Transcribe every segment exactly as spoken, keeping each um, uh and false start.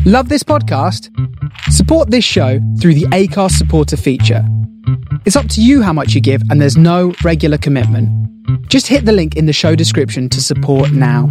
Love this podcast? Support this show through the Acast supporter feature. It's up to you how much you give, and there's no regular commitment. Just hit the link in the show description to support now.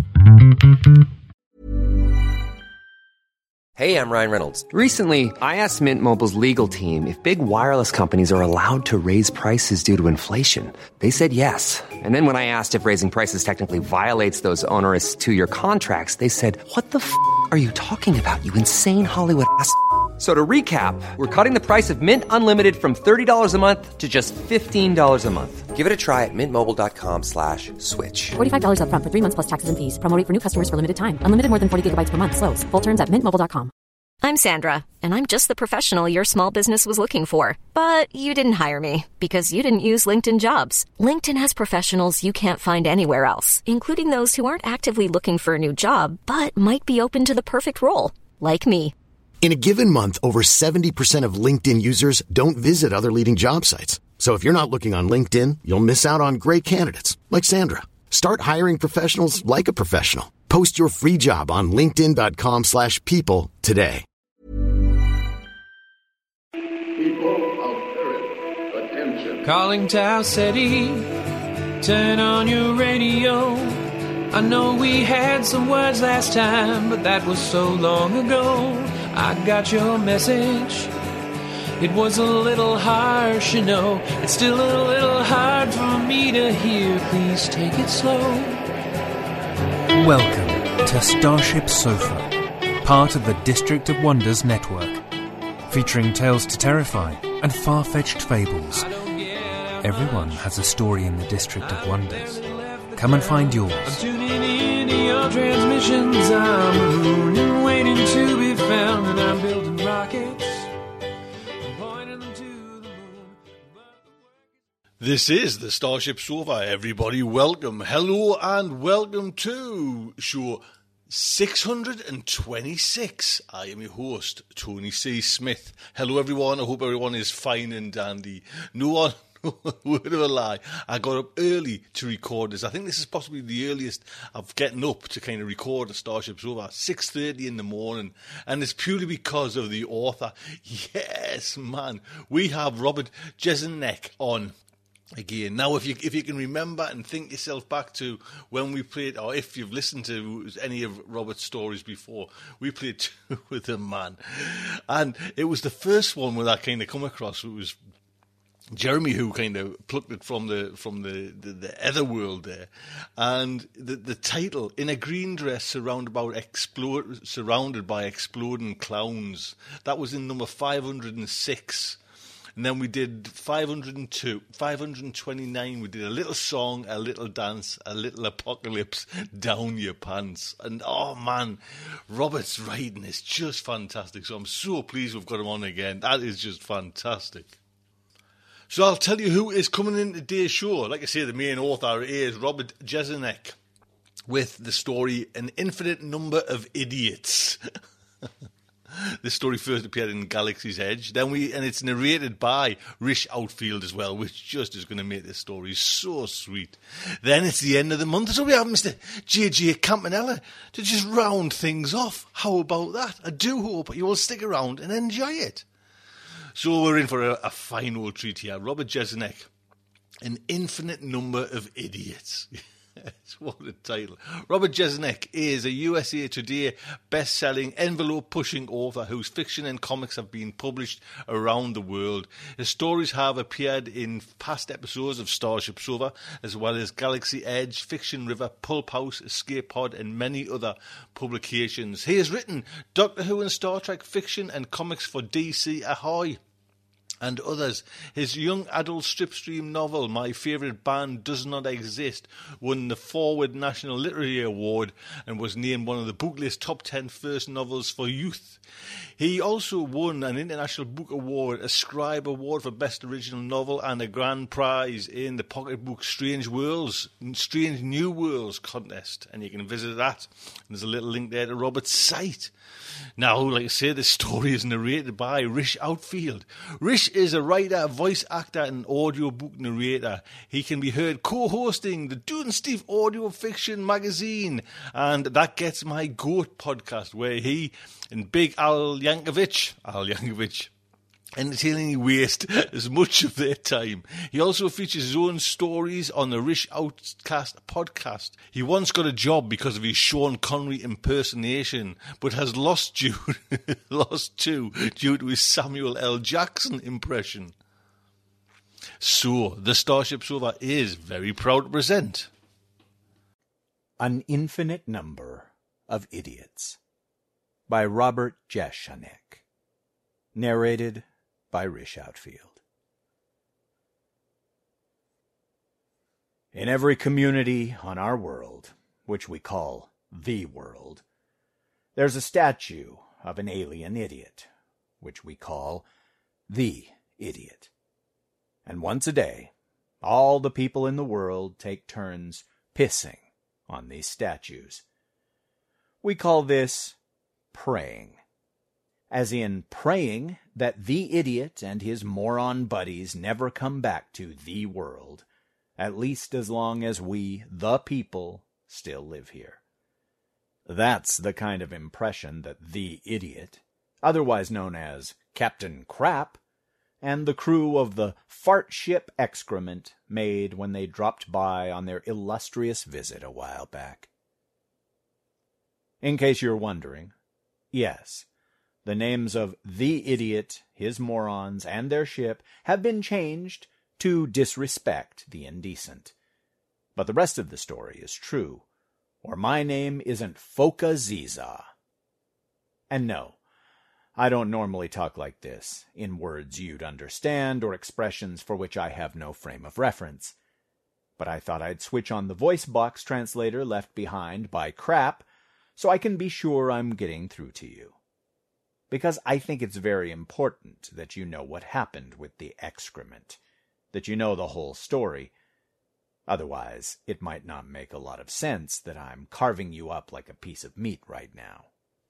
Hey, I'm Ryan Reynolds. Recently, I asked Mint Mobile's legal team if big wireless companies are allowed to raise prices due to inflation. They said yes. And then when I asked if raising prices technically violates those onerous two-year contracts, they said, what the f*** are you talking about, you insane Hollywood ass f- So to recap, we're cutting the price of Mint Unlimited from thirty dollars a month to just fifteen dollars a month. Give it a try at mintmobile.com slash switch. forty-five dollars up front for three months plus taxes and fees. Promo rate for new customers for limited time. Unlimited more than forty gigabytes per month. Slows full terms at mint mobile dot com. I'm Sandra, and I'm just the professional your small business was looking for. But you didn't hire me because you didn't use LinkedIn Jobs. LinkedIn has professionals you can't find anywhere else, including those who aren't actively looking for a new job, but might be open to the perfect role, like me. In a given month, over seventy percent of LinkedIn users don't visit other leading job sites. So if you're not looking on LinkedIn, you'll miss out on great candidates like Sandra. Start hiring professionals like a professional. Post your free job on linkedin.com slash people today. People of Earth, attention. Calling Tau City, turn on your radio. I know we had some words last time, but that was so long ago. I got your message. It was a little harsh, you know. It's still a little hard for me to hear. Please take it slow. Welcome to Starship Sofa, part of the District of Wonders network, featuring tales to terrify and far-fetched fables. Everyone has a story in the District of Wonders. Come and find yours. I'm tuning in to your transmissions. I'm the moon and waiting to be found, and I'm building rockets. I'm pointing them to the moon. This is the Starship Sofa. Everybody, welcome, hello, and welcome to show six hundred twenty-six. I am your host, Tony C. Smith. Hello, everyone. I hope everyone is fine and dandy. No one. Word of a lie. I got up early to record this. I think this is possibly the earliest I've gotten up to kind of record a Starship Sofa. six thirty in the morning. And it's purely because of the author. Yes, man. We have Robert Jeselnik on again. Now, if you if you can remember and think yourself back to when we played, or if you've listened to any of Robert's stories before, we played two with him, man. And it was the first one where I kind of come across. It was Jeremy who kind of plucked it from the from the, the, the other world there, and the the title, In a Green Dress Surrounded by explode surrounded by exploding clowns. That was in number five hundred six, and then we did five hundred two, five hundred twenty-nine. We did a little song, a little dance, a little apocalypse down your pants, and oh man, Robert's writing is just fantastic. So I'm so pleased we've got him on again. That is just fantastic. So I'll tell you who is coming in today's show. Like I say, the main author is Robert Jeselnik with the story An Infinite Number of Idiots. This story first appeared in Galaxy's Edge, then we and it's narrated by Rish Outfield as well, which just is going to make this story so sweet. Then it's the end of the month, so we have Mister J J Campanella to just round things off. How about that? I do hope you will stick around and enjoy it. So we're in for a, a fine old treat here. Robert Jeselnik, An Infinite Number of Idiots. What a title. Robert Jeselnik is a U S A Today best-selling, envelope-pushing author whose fiction and comics have been published around the world. His stories have appeared in past episodes of Starship Sofa, as well as Galaxy Edge, Fiction River, Pulp House, Escape Pod, and many other publications. He has written Doctor Who and Star Trek fiction and comics for D C Ahoy and others. His young adult stripstream novel, My Favourite Band Does Not Exist, won the Forward National Literary Award and was named one of the Booklist Top ten First Novels for Youth. He also won an International Book Award, a Scribe Award for Best Original Novel, and a grand prize in the pocketbook Strange Worlds, Strange New Worlds contest. And you can visit that. There's a little link there to Robert's site. Now, like I say, this story is narrated by Rish Outfield. Rish is a writer, voice actor, and audiobook narrator. He can be heard co-hosting the Dude and Steve Audio Fiction magazine, and That Gets My Goat podcast, where he and Big Al Yankovic, Al Yankovic, entertainingly waste as much of their time. He also features his own stories on the Rish Outcast podcast. He once got a job because of his Sean Connery impersonation, but has lost due, lost two due to his Samuel L. Jackson impression. So, the Starship Sofa is very proud to present An Infinite Number of Idiots by Robert Jeschonek. Narrated by Rish Outfield. In every community on our world, which we call the world, there's a statue of an alien idiot, which we call the idiot. And once a day, all the people in the world take turns pissing on these statues. We call this praying. As in praying that the idiot and his moron buddies never come back to the world, at least as long as we, the people, still live here. That's the kind of impression that the idiot, otherwise known as Captain Crap, and the crew of the Fart Ship Excrement made when they dropped by on their illustrious visit a while back. In case you're wondering, yes, the names of the idiot, his morons, and their ship have been changed to disrespect the indecent. But the rest of the story is true, or my name isn't Foka Ziza. And no, I don't normally talk like this, in words you'd understand or expressions for which I have no frame of reference. But I thought I'd switch on the voice box translator left behind by Crap so I can be sure I'm getting through to you. Because I think it's very important that you know what happened with the excrement, that you know the whole story. Otherwise, it might not make a lot of sense that I'm carving you up like a piece of meat right now.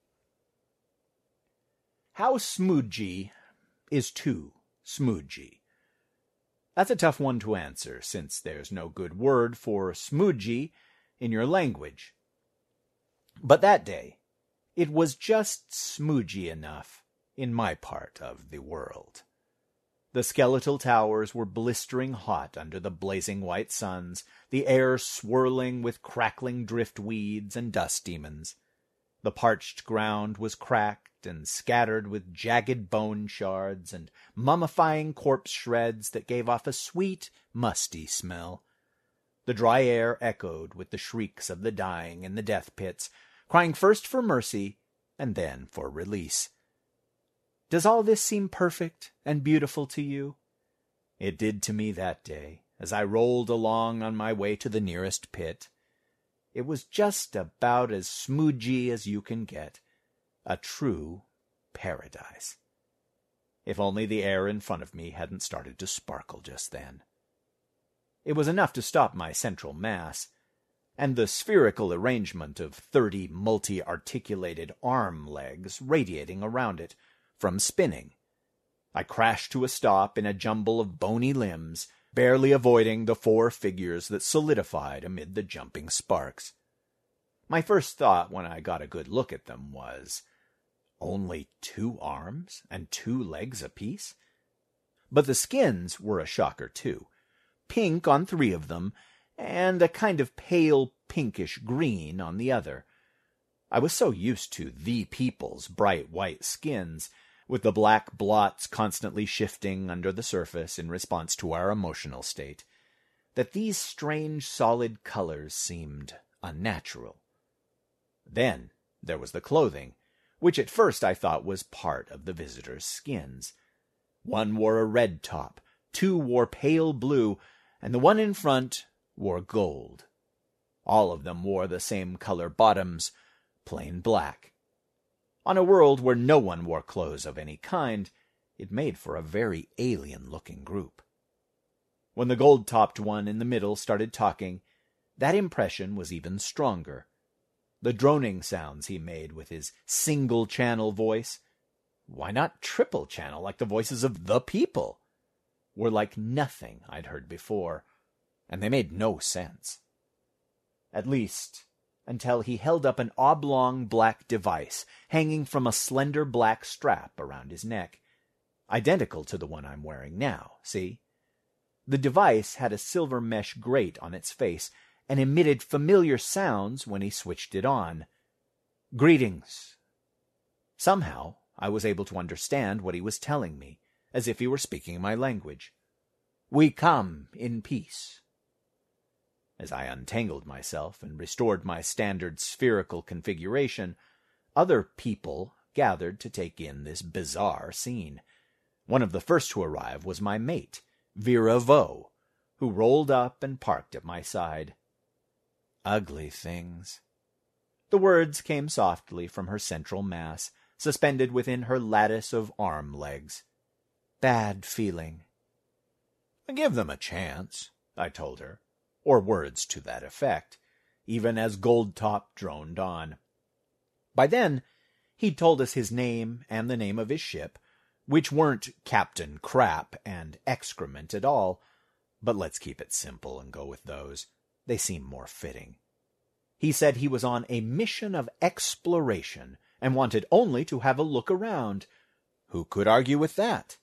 How smoodgy is too smoodgy? That's a tough one to answer, since there's no good word for smoodgy in your language. But that day, it was just smoodgy enough in my part of the world. The skeletal towers were blistering hot under the blazing white suns, the air swirling with crackling driftweeds and dust demons. The parched ground was cracked and scattered with jagged bone shards and mummifying corpse shreds that gave off a sweet, musty smell. The dry air echoed with the shrieks of the dying in the death pits, crying first for mercy and then for release. Does all this seem perfect and beautiful to you? It did to me that day, as I rolled along on my way to the nearest pit. It was just about as smoodgy as you can get, a true paradise. If only the air in front of me hadn't started to sparkle just then. It was enough to stop my central mass, and the spherical arrangement of thirty multi-articulated arm legs radiating around it, from spinning. I crashed to a stop in a jumble of bony limbs, barely avoiding the four figures that solidified amid the jumping sparks. My first thought when I got a good look at them was, only two arms and two legs apiece? But the skins were a shocker too. Pink on three of them, and a kind of pale pinkish green on the other. I was so used to the people's bright white skins, with the black blots constantly shifting under the surface in response to our emotional state, that these strange solid colors seemed unnatural. Then there was the clothing, which at first I thought was part of the visitors' skins. One wore a red top, two wore pale blue, and the one in front wore gold. All of them wore the same color bottoms, plain black. On a world where no one wore clothes of any kind, it made for a very alien-looking group. When the gold-topped one in the middle started talking, that impression was even stronger. The droning sounds he made with his single-channel voice, Why not triple channel like the voices of the people? Were like nothing I'd heard before, and they made no sense. At least, until he held up an oblong black device hanging from a slender black strap around his neck, identical to the one I'm wearing now, see? The device had a silver mesh grate on its face and emitted familiar sounds when he switched it on. Greetings. Somehow, I was able to understand what he was telling me, as if he were speaking my language. We come in peace. As I untangled myself and restored my standard spherical configuration, other people gathered to take in this bizarre scene. One of the first to arrive was my mate, Vera Vo, who rolled up and parked at my side. Ugly things. The words came softly from her central mass, suspended within her lattice of arm legs. Bad feeling. Give them a chance, I told her, or words to that effect, even as Goldtop droned on. By then, he'd told us his name and the name of his ship, which weren't Captain Crap and Excrement at all, but let's keep it simple and go with those. They seem more fitting. He said he was on a mission of exploration and wanted only to have a look around. Who could argue with that?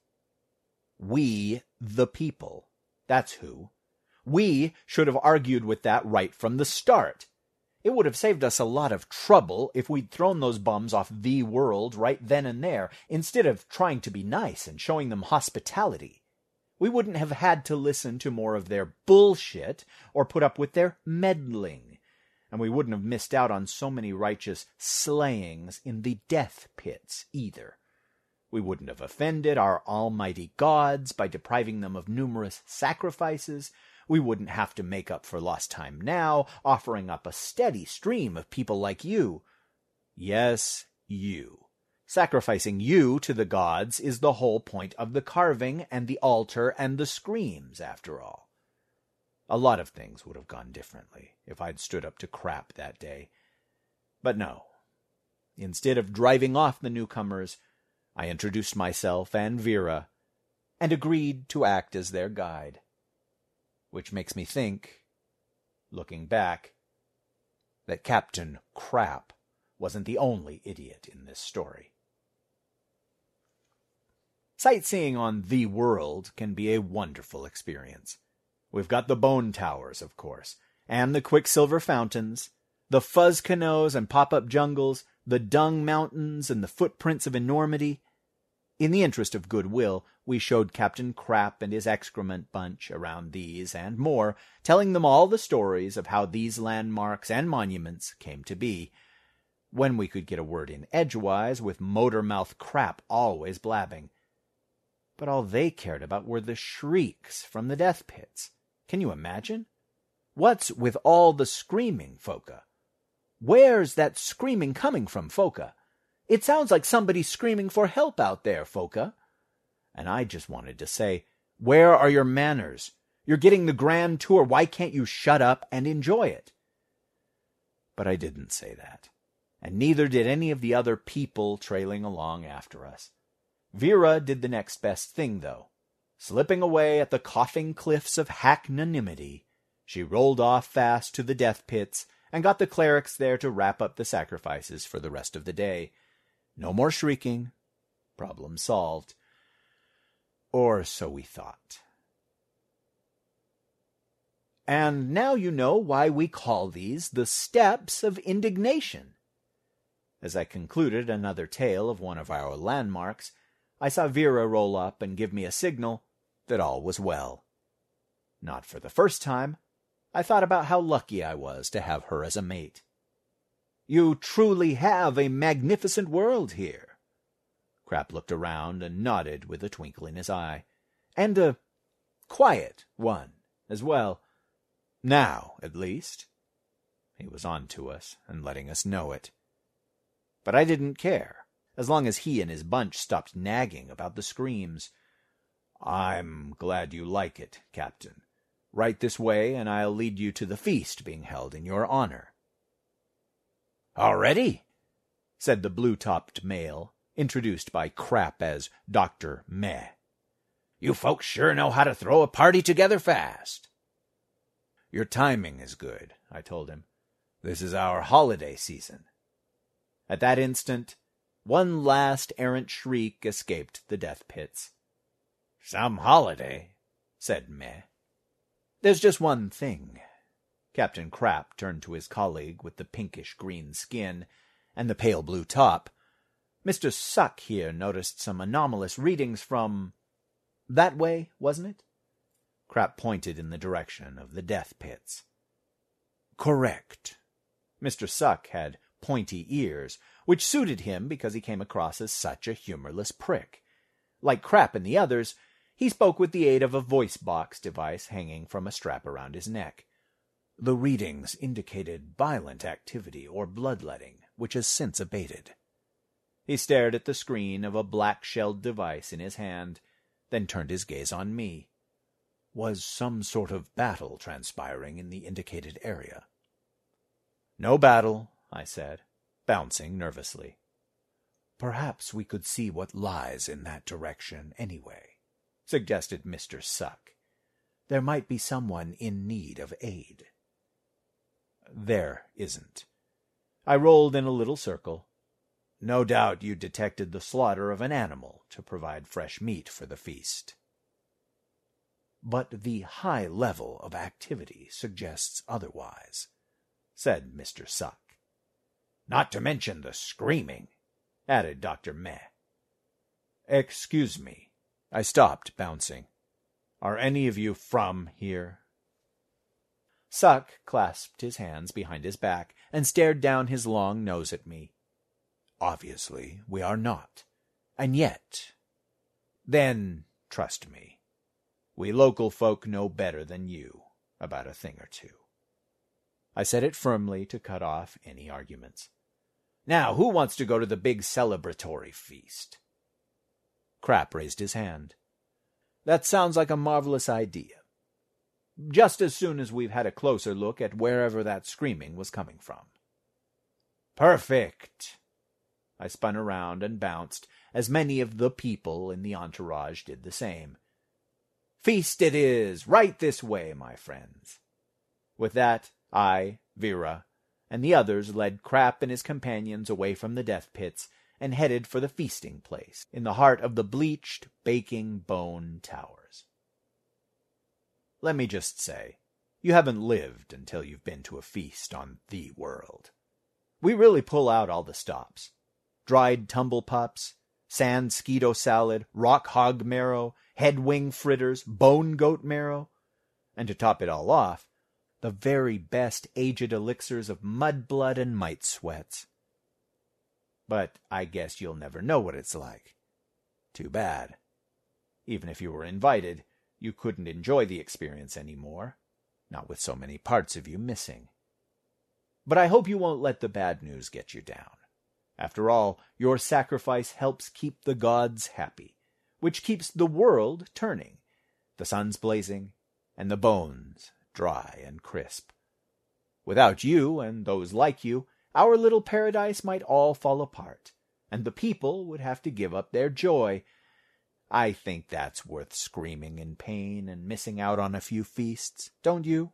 We, the people. That's who. We should have argued with that right from the start. It would have saved us a lot of trouble if we'd thrown those bums off the world right then and there, instead of trying to be nice and showing them hospitality. We wouldn't have had to listen to more of their bullshit or put up with their meddling. And we wouldn't have missed out on so many righteous slayings in the death pits either. We wouldn't have offended our almighty gods by depriving them of numerous sacrifices. We wouldn't have to make up for lost time now, offering up a steady stream of people like you. Yes, you. Sacrificing you to the gods is the whole point of the carving and the altar and the screams, after all. A lot of things would have gone differently if I'd stood up to Crap that day. But no. Instead of driving off the newcomers, I introduced myself and Vera, and agreed to act as their guide. Which makes me think, looking back, that Captain Crap wasn't the only idiot in this story. Sightseeing on the world can be a wonderful experience. We've got the bone towers, of course, and the quicksilver fountains, the fuzz canoes and pop-up jungles, the dung mountains and the footprints of enormity. In the interest of goodwill, we showed Captain Crap and his excrement bunch around these and more, telling them all the stories of how these landmarks and monuments came to be, when we could get a word in edgewise with motor-mouth Crap always blabbing. But all they cared about were the shrieks from the death pits. Can you imagine? What's with all the screaming, Foka? Where's that screaming coming from, Foka? It sounds like somebody screaming for help out there, Foka. And I just wanted to say, where are your manners? You're getting the grand tour. Why can't you shut up and enjoy it? But I didn't say that, and neither did any of the other people trailing along after us. Vera did the next best thing, though. Slipping away at the coughing cliffs of hacknanimity, she rolled off fast to the death pits and got the clerics there to wrap up the sacrifices for the rest of the day. No more shrieking. Problem solved. Or so we thought. And now you know why we call these the steps of indignation. As I concluded another tale of one of our landmarks, I saw Vera roll up and give me a signal that all was well. Not for the first time, I thought about how lucky I was to have her as a mate. You truly have a magnificent world here. Crap looked around and nodded with a twinkle in his eye. And a quiet one as well. Now, at least. He was on to us and letting us know it. But I didn't care, as long as he and his bunch stopped nagging about the screams. I'm glad you like it, Captain. Right this way, and I'll lead you to the feast being held in your honor. Already? Said the blue-topped male, introduced by Crap as Doctor Meh. "You folks sure know how to throw a party together fast." "Your timing is good," I told him. "This is our holiday season." At that instant, one last errant shriek escaped the death pits. "Some holiday," said Meh. "There's just one thing." Captain Crap turned to his colleague with the pinkish-green skin and the pale blue top. "Mister Suck here noticed some anomalous readings from... that way, wasn't it?" Crap pointed in the direction of the death pits. "Correct." Mister Suck had pointy ears, which suited him because he came across as such a humorless prick. Like Crap and the others, he spoke with the aid of a voice box device hanging from a strap around his neck. "The readings indicated violent activity or bloodletting, which has since abated." He stared at the screen of a black-shelled device in his hand, then turned his gaze on me. "Was some sort of battle transpiring in the indicated area?" "No battle," I said, bouncing nervously. "Perhaps we could see what lies in that direction anyway," suggested Mister Suck. "There might be someone in need of aid." "There isn't." I rolled in a little circle. "No doubt you detected the slaughter of an animal to provide fresh meat for the feast." "But the high level of activity suggests otherwise," said Mister Suck. "Not to mention the screaming," added Doctor Meh. "Excuse me." I stopped bouncing. "Are any of you from here?" Suck clasped his hands behind his back and stared down his long nose at me. "Obviously, we are not. And yet... Then, trust me, we local folk know better than you about a thing or two." I said it firmly to cut off any arguments. "Now, who wants to go to the big celebratory feast?" Crap raised his hand. "That sounds like a marvelous idea. Just as soon as we've had a closer look at wherever that screaming was coming from." "Perfect!" I spun around and bounced, as many of the people in the entourage did the same. "Feast it is! Right this way, my friends!" With that, I, Vera, and the others led Crap and his companions away from the death pits and headed for the feasting place in the heart of the bleached, baking bone towers. Let me just say, you haven't lived until you've been to a feast on the world. We really pull out all the stops. Dried tumble pups, sand skeeto salad, rock hog marrow, head wing fritters, bone goat marrow, and to top it all off, the very best aged elixirs of mud blood and mite sweats. But I guess you'll never know what it's like. Too bad. Even if you were invited, you couldn't enjoy the experience anymore, not with so many parts of you missing. But I hope you won't let the bad news get you down. After all, your sacrifice helps keep the gods happy, which keeps the world turning, the suns blazing, and the bones dry and crisp. Without you and those like you, our little paradise might all fall apart, and the people would have to give up their joy. I think that's worth screaming in pain and missing out on a few feasts, don't you?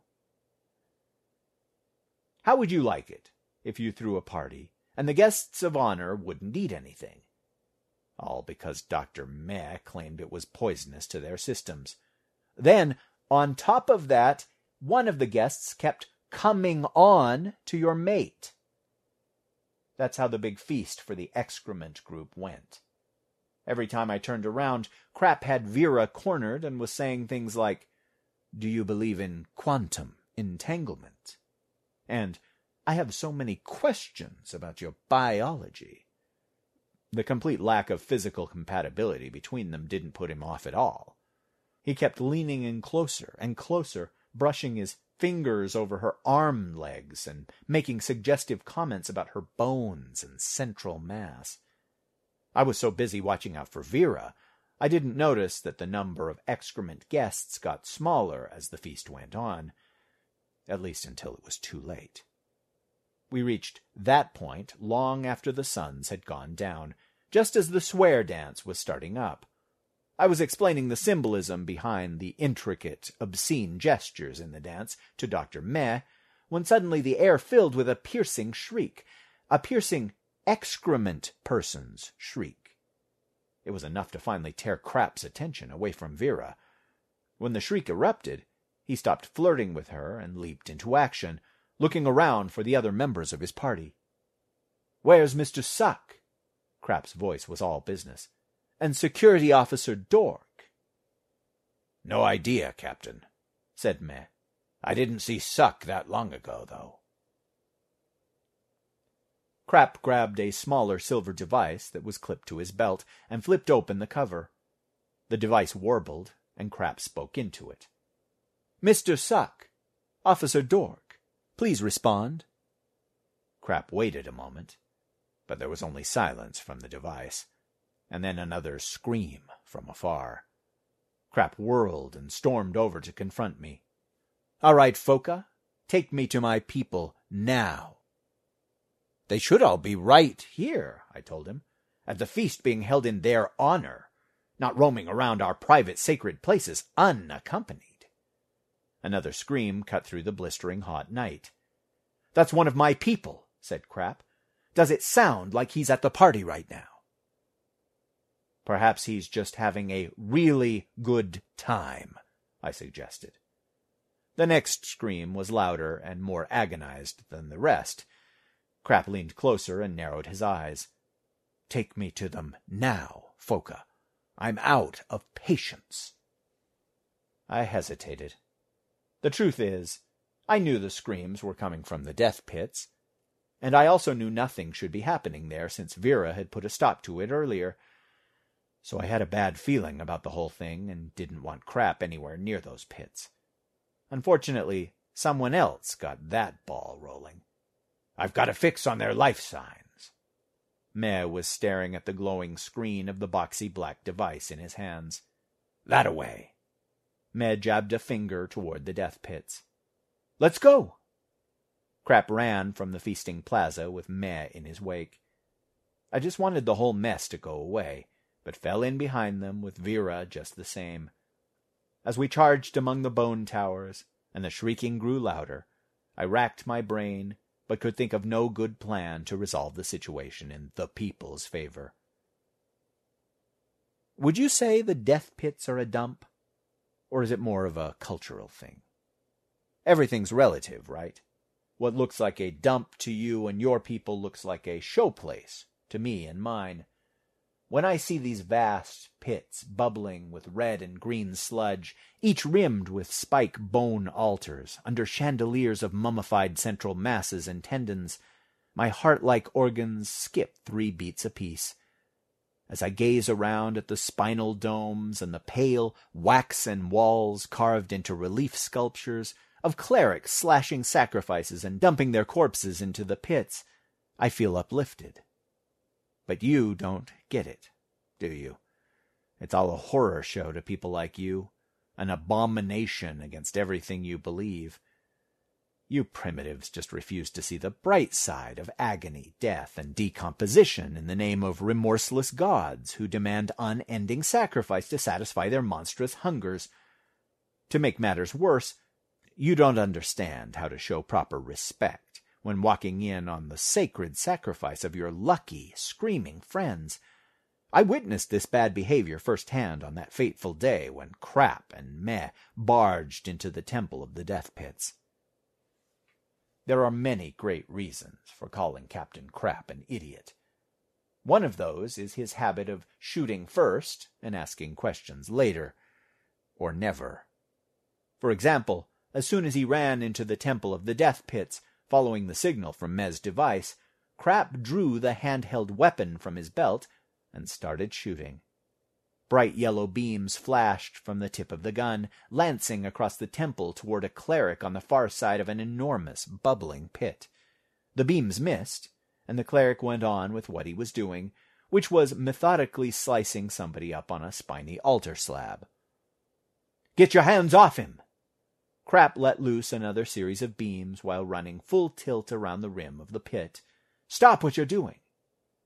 How would you like it if you threw a party and the guests of honor wouldn't eat anything? All because Doctor Meh claimed it was poisonous to their systems. Then, on top of that, one of the guests kept coming on to your mate. That's how the big feast for the excrement group went. Every time I turned around, Crap had Vera cornered and was saying things like, "Do you believe in quantum entanglement?" And, "I have so many questions about your biology." The complete lack of physical compatibility between them didn't put him off at all. He kept leaning in closer and closer, brushing his fingers over her arm legs and making suggestive comments about her bones and central mass. I was so busy watching out for Vera, I didn't notice that the number of excrement guests got smaller as the feast went on, at least until it was too late. We reached that point long after the suns had gone down, just as the swear dance was starting up. I was explaining the symbolism behind the intricate, obscene gestures in the dance to Doctor Meh, when suddenly the air filled with a piercing shriek, a piercing excrement person's shriek. It was enough to finally tear Krapp's attention away from Vera. When the shriek erupted, he stopped flirting with her and leaped into action, looking around for the other members of his party. "Where's Mister Suck?" Krapp's voice was all business. "And Security Officer Dork?" "No idea, Captain," said Meh. "I didn't see Suck that long ago, though." Krapp grabbed a smaller silver device that was clipped to his belt and flipped open the cover. The device warbled, and Krapp spoke into it. "Mister Suck, Officer Dork, please respond." Krapp waited a moment, but there was only silence from the device, and then another scream from afar. Krapp whirled and stormed over to confront me. "All right, Foka, take me to my people now." "They should all be right here," I told him, "at the feast being held in their honor, not roaming around our private sacred places unaccompanied." Another scream cut through the blistering hot night. "That's one of my people," said Krapp. "Does it sound like he's at the party right now?" "Perhaps he's just having a really good time," I suggested. The next scream was louder and more agonized than the rest. Krapp leaned closer and narrowed his eyes. "Take me to them now, Foka. I'm out of patience." I hesitated. The truth is, I knew the screams were coming from the death pits, and I also knew nothing should be happening there since Vera had put a stop to it earlier. So I had a bad feeling about the whole thing and didn't want Krapp anywhere near those pits. Unfortunately, someone else got that ball rolling. "I've got a fix on their life signs." Meh was staring at the glowing screen of the boxy black device in his hands. "That-a-way." Meh jabbed a finger toward the death pits. "Let's go." Krapp ran from the feasting plaza with Meh in his wake. I just wanted the whole mess to go away, but fell in behind them with Vera just the same. As we charged among the bone towers, and the shrieking grew louder, I racked my brain, but could think of no good plan to resolve the situation in the people's favor. Would you say the death pits are a dump? Or is it more of a cultural thing? Everything's relative, right? What looks like a dump to you and your people looks like a showplace to me and mine. When I see these vast pits bubbling with red and green sludge, each rimmed with spike bone altars, under chandeliers of mummified central masses and tendons, my heart-like organs skip three beats apiece. As I gaze around at the spinal domes and the pale, waxen walls carved into relief sculptures of clerics slashing sacrifices and dumping their corpses into the pits, I feel uplifted. But you don't get it, do you? It's all a horror show to people like you, an abomination against everything you believe. You primitives just refuse to see the bright side of agony, death, and decomposition in the name of remorseless gods who demand unending sacrifice to satisfy their monstrous hungers. To make matters worse, you don't understand how to show proper respect when walking in on the sacred sacrifice of your lucky, screaming friends. I witnessed this bad behavior firsthand on that fateful day when Krapp and Meh barged into the temple of the death pits. There are many great reasons for calling Captain Krapp an idiot. One of those is his habit of shooting first and asking questions later, or never. For example, as soon as he ran into the temple of the death pits, following the signal from Meh's device, Krapp drew the handheld weapon from his belt and started shooting. Bright yellow beams flashed from the tip of the gun, lancing across the temple toward a cleric on the far side of an enormous, bubbling pit. The beams missed, and the cleric went on with what he was doing, which was methodically slicing somebody up on a spiny altar slab. "Get your hands off him!" Krapp let loose another series of beams while running full tilt around the rim of the pit. "Stop what you're doing!"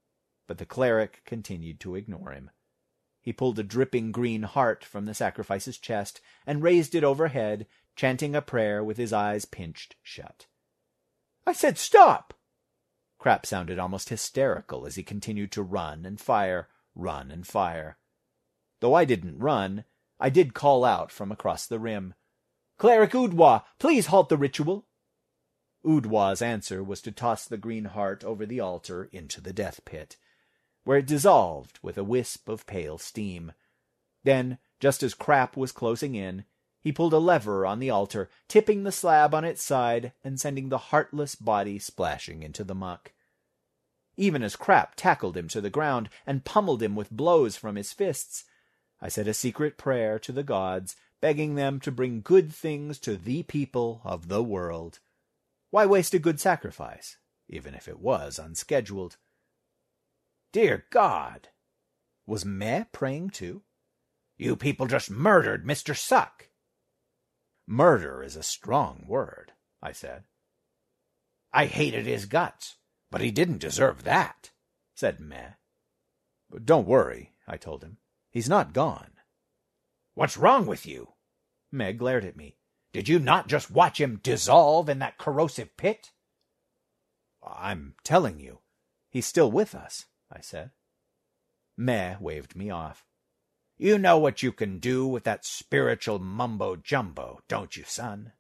but the cleric continued to ignore him. He pulled a dripping green heart from the sacrifice's chest and raised it overhead, chanting a prayer with his eyes pinched shut. "I said stop!" Crap sounded almost hysterical as he continued to run and fire, run and fire. Though I didn't run, I did call out from across the rim, "Cleric Udwa, please halt the ritual!" Udwa's answer was to toss the green heart over the altar into the death pit, where it dissolved with a wisp of pale steam. Then, just as Crap was closing in, he pulled a lever on the altar, tipping the slab on its side and sending the heartless body splashing into the muck. Even as Crap tackled him to the ground and pummeled him with blows from his fists, I said a secret prayer to the gods, begging them to bring good things to the people of the world. Why waste a good sacrifice, even if it was unscheduled? Dear God! Was Meh praying too? You people just murdered Mister Suck. Murder is a strong word, I said. I hated his guts, but he didn't deserve that, said Meh. But don't worry, I told him. He's not gone. What's wrong with you? Meh glared at me. Did you not just watch him dissolve in that corrosive pit? I'm telling you, he's still with us, I said. Meh waved me off. You know what you can do with that spiritual mumbo-jumbo, don't you, son?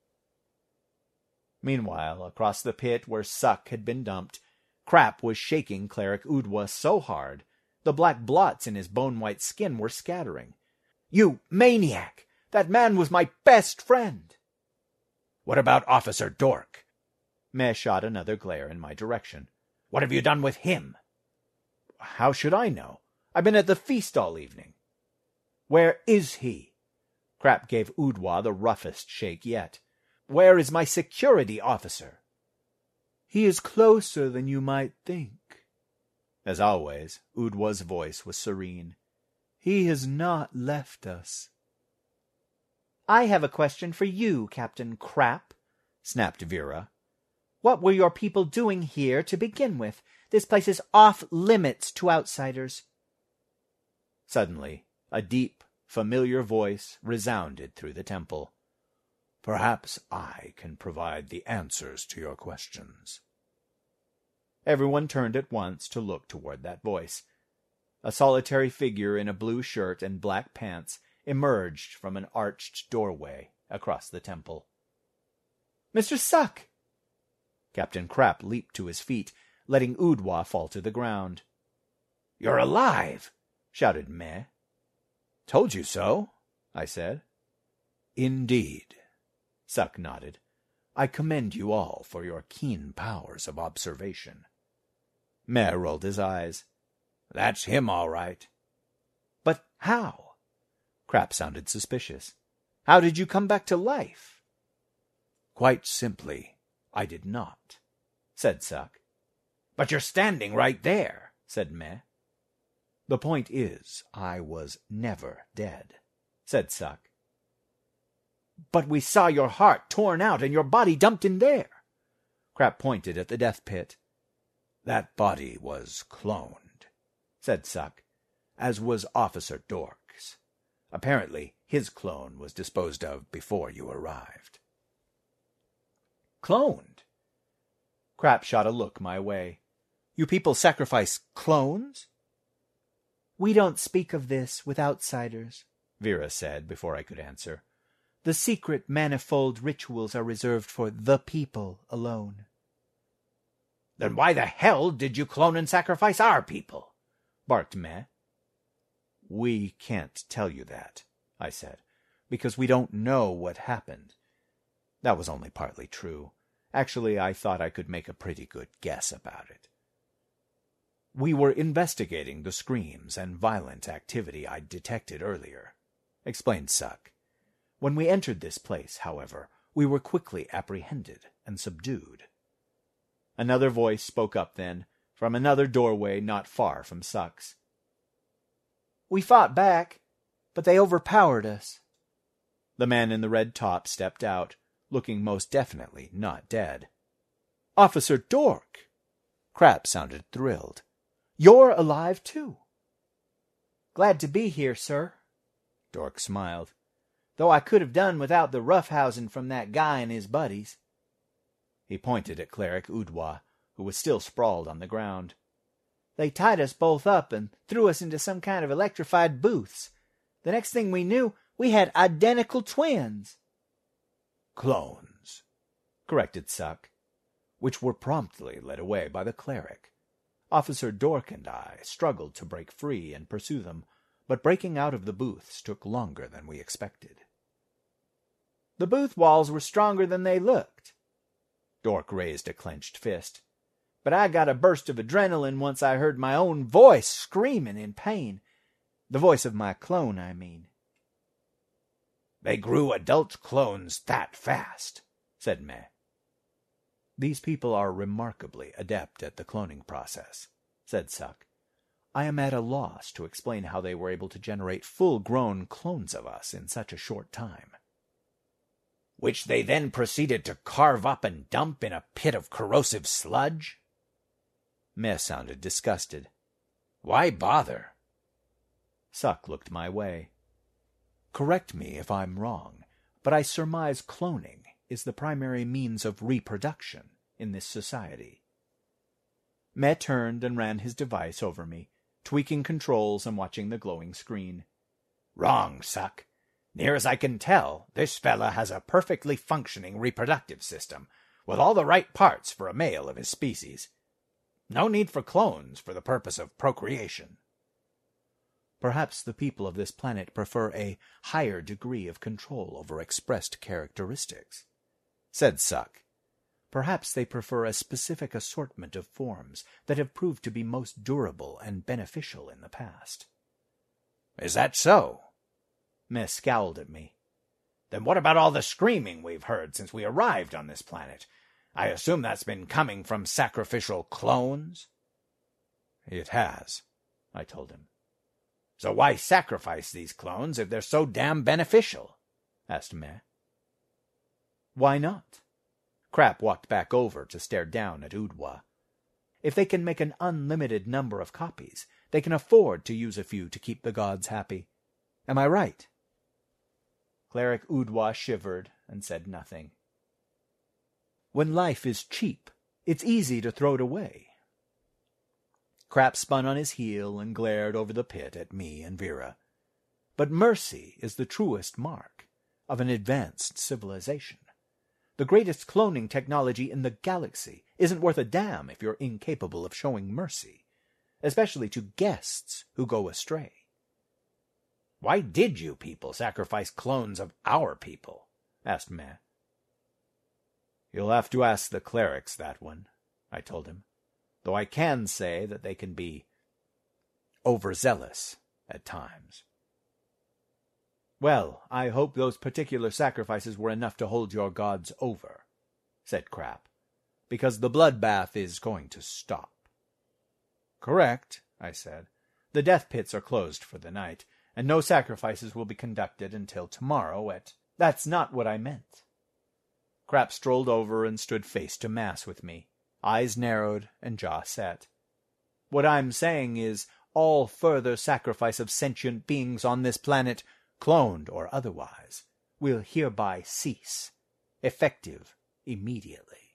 Meanwhile, across the pit where Suck had been dumped, Crap was shaking Cleric Udwa so hard, the black blots in his bone-white skin were scattering. You maniac! That man was my best friend! What about Officer Dork? Meh shot another glare in my direction. What have you done with him? How should I know? I've been at the feast all evening. Where is he? Crap gave Udwa the roughest shake yet. Where is my security officer? He is closer than you might think. As always, Udwa's voice was serene. He has not left us. I have a question for you, Captain Crap, snapped Vera. What were your people doing here to begin with? This place is off-limits to outsiders. Suddenly, a deep, familiar voice resounded through the temple. Perhaps I can provide the answers to your questions. Everyone turned at once to look toward that voice. A solitary figure in a blue shirt and black pants emerged from an arched doorway across the temple. Mister Suck! Captain Crap leaped to his feet, letting Udwa fall to the ground. You're alive! Shouted Meh. Told you so, I said. Indeed, Suck nodded. I commend you all for your keen powers of observation. Meh rolled his eyes. That's him, all right. But how? Crap sounded suspicious. How did you come back to life? Quite simply, I did not, said Suck. But you're standing right there, said Meh. The point is, I was never dead, said Suck. But we saw your heart torn out and your body dumped in there. Crap pointed at the death pit. That body was cloned, said Suck, as was Officer Dork's. Apparently, his clone was disposed of before you arrived. Cloned? Crap shot a look my way. You people sacrifice clones? We don't speak of this with outsiders, Vera said before I could answer. The secret manifold rituals are reserved for the people alone. Then why the hell did you clone and sacrifice our people? Barked Meh. We can't tell you that, I said, because we don't know what happened. That was only partly true. Actually, I thought I could make a pretty good guess about it. We were investigating the screams and violent activity I'd detected earlier, explained Suck. When we entered this place, however, we were quickly apprehended and subdued. Another voice spoke up then, from another doorway not far from Suck's. We fought back, but they overpowered us. The man in the red top stepped out, looking most definitely not dead. Officer Dork! Crap sounded thrilled. You're alive, too." "Glad to be here, sir." Dork smiled. "Though I could have done without the roughhousing from that guy and his buddies." He pointed at Cleric Udwa, who was still sprawled on the ground. "They tied us both up and threw us into some kind of electrified booths. The next thing we knew, we had identical twins." "Clones," corrected Suck, which were promptly led away by the cleric. Officer Dork and I struggled to break free and pursue them, but breaking out of the booths took longer than we expected. "The booth walls were stronger than they looked." Dork raised a clenched fist. "But I got a burst of adrenaline once I heard my own voice screaming in pain. The voice of my clone, I mean." "They grew adult clones that fast," said Meh. "These people are remarkably adept at the cloning process," said Suck. "I am at a loss to explain how they were able to generate full-grown clones of us in such a short time." "Which they then proceeded to carve up and dump in a pit of corrosive sludge?" Meh sounded disgusted. "Why bother?" Suck looked my way. "Correct me if I'm wrong, but I surmise cloning is the primary means of reproduction in this society." Meh turned and ran his device over me, tweaking controls and watching the glowing screen. "Wrong, Suck. Near as I can tell, this fella has a perfectly functioning reproductive system, with all the right parts for a male of his species. No need for clones for the purpose of procreation." "Perhaps the people of this planet prefer a higher degree of control over expressed characteristics," said Suck. "Perhaps they prefer a specific assortment of forms that have proved to be most durable and beneficial in the past." "Is that so?" Meh scowled at me. "Then what about all the screaming we've heard since we arrived on this planet? I assume that's been coming from sacrificial clones?" "It has," I told him. "So why sacrifice these clones if they're so damn beneficial?" asked Meh. "Why not?" Crap walked back over to stare down at Udwa. "If they can make an unlimited number of copies, they can afford to use a few to keep the gods happy. Am I right?" Cleric Udwa shivered and said nothing. "When life is cheap, it's easy to throw it away." Crap spun on his heel and glared over the pit at me and Vera. "But mercy is the truest mark of an advanced civilization. The greatest cloning technology in the galaxy isn't worth a damn if you're incapable of showing mercy, especially to guests who go astray." "Why did you people sacrifice clones of our people?" asked Meh. "You'll have to ask the clerics that one," I told him, "though I can say that they can be overzealous at times." "Well, I hope those particular sacrifices were enough to hold your gods over," said Crap, "because the bloodbath is going to stop." "Correct," I said. "The death pits are closed for the night, and no sacrifices will be conducted until tomorrow at—" "That's not what I meant." Crap strolled over and stood face to mass with me, eyes narrowed and jaw set. "What I'm saying is, all further sacrifice of sentient beings on this planet, cloned or otherwise, will hereby cease, effective immediately."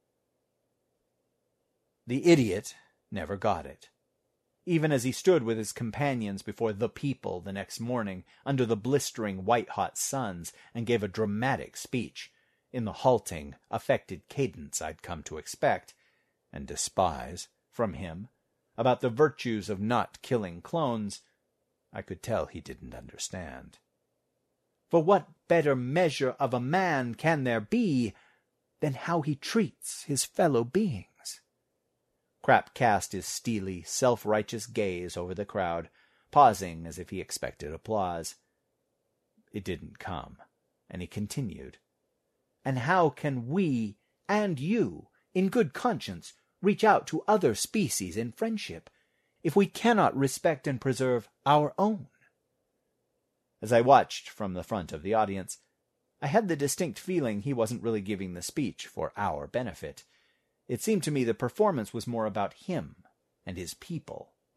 The idiot never got it. Even as he stood with his companions before the people the next morning under the blistering white-hot suns and gave a dramatic speech, in the halting, affected cadence I'd come to expect, and despise, from him, about the virtues of not killing clones, I could tell he didn't understand. For what better measure of a man can there be than how he treats his fellow beings? Crap cast his steely, self-righteous gaze over the crowd, pausing as if he expected applause. It didn't come, and he continued. And how can we, and you, in good conscience, reach out to other species in friendship, if we cannot respect and preserve our own? As I watched from the front of the audience, I had the distinct feeling he wasn't really giving the speech for our benefit. It seemed to me the performance was more about him and his people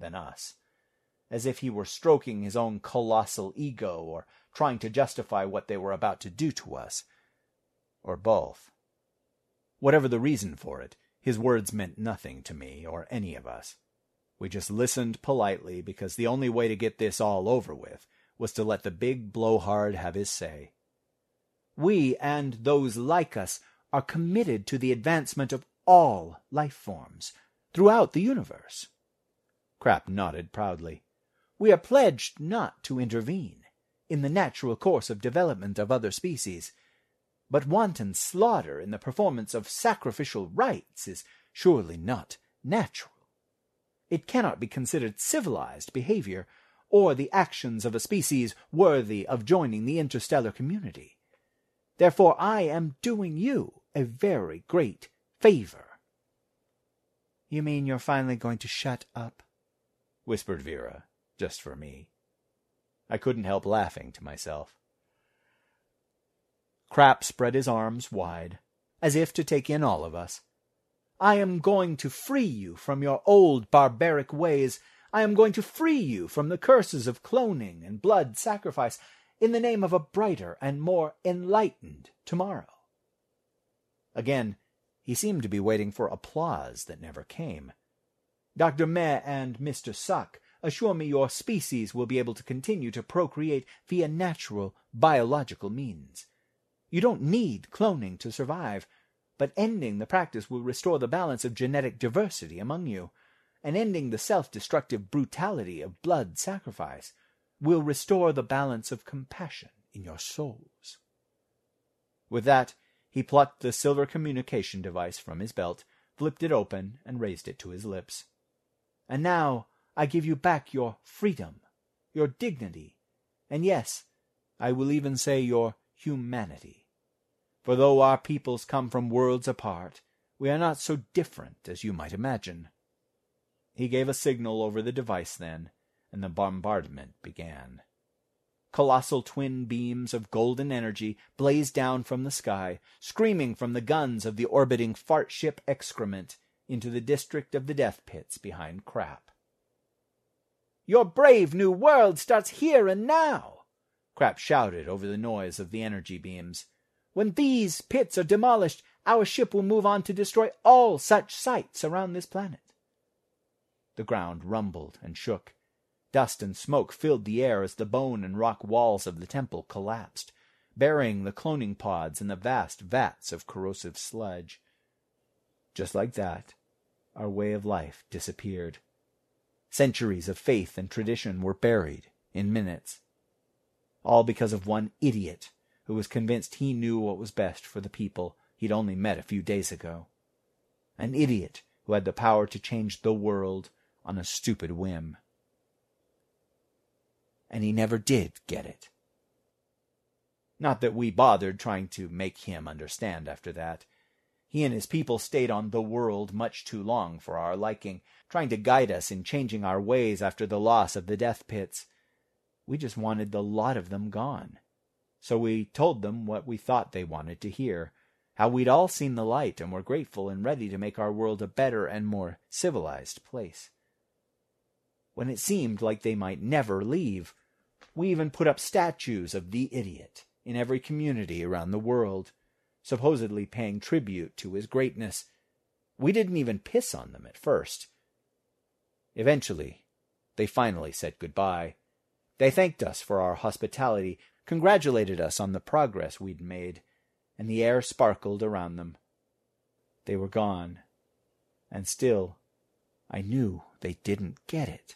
than us, as if he were stroking his own colossal ego or trying to justify what they were about to do to us, or both. Whatever the reason for it, his words meant nothing to me or any of us. We just listened politely because the only way to get this all over with was to let the big blowhard have his say. We and those like us are committed to the advancement of all life forms throughout the universe. Krapp nodded proudly. We are pledged not to intervene in the natural course of development of other species, but wanton slaughter in the performance of sacrificial rites is surely not natural. It cannot be considered civilized behavior, or the actions of a species worthy of joining the interstellar community. Therefore I am doing you a very great favor. You mean you're finally going to shut up? Whispered Vera, just for me. I couldn't help laughing to myself. Krapp spread his arms wide, as if to take in all of us. I am going to free you from your old barbaric ways. I am going to free you from the curses of cloning and blood sacrifice in the name of a brighter and more enlightened tomorrow. Again, he seemed to be waiting for applause that never came. Doctor Meh and Mister Suck assure me your species will be able to continue to procreate via natural biological means. You don't need cloning to survive, but ending the practice will restore the balance of genetic diversity among you, and ending the self-destructive brutality of blood sacrifice will restore the balance of compassion in your souls. With that, he plucked the silver communication device from his belt, flipped it open, and raised it to his lips. And now I give you back your freedom, your dignity, and yes, I will even say your humanity. For though our peoples come from worlds apart, we are not so different as you might imagine. He gave a signal over the device then, and the bombardment began. Colossal twin beams of golden energy blazed down from the sky, screaming from the guns of the orbiting fart ship excrement into the district of the death pits behind Krapp. Your brave new world starts here and now, Krapp shouted over the noise of the energy beams. When these pits are demolished, our ship will move on to destroy all such sites around this planet. The ground rumbled and shook. Dust and smoke filled the air as the bone and rock walls of the temple collapsed, burying the cloning pods in the vast vats of corrosive sludge. Just like that, our way of life disappeared. Centuries of faith and tradition were buried in minutes. All because of one idiot who was convinced he knew what was best for the people he'd only met a few days ago. An idiot who had the power to change the world on a stupid whim. And he never did get it. Not that we bothered trying to make him understand after that. He and his people stayed on the world much too long for our liking, trying to guide us in changing our ways after the loss of the death pits. We just wanted the lot of them gone. So we told them what we thought they wanted to hear, how we'd all seen the light and were grateful and ready to make our world a better and more civilized place. When it seemed like they might never leave, we even put up statues of the idiot in every community around the world, supposedly paying tribute to his greatness. We didn't even piss on them at first. Eventually, they finally said goodbye. They thanked us for our hospitality, congratulated us on the progress we'd made, and the air sparkled around them. They were gone, and still, I knew they didn't get it.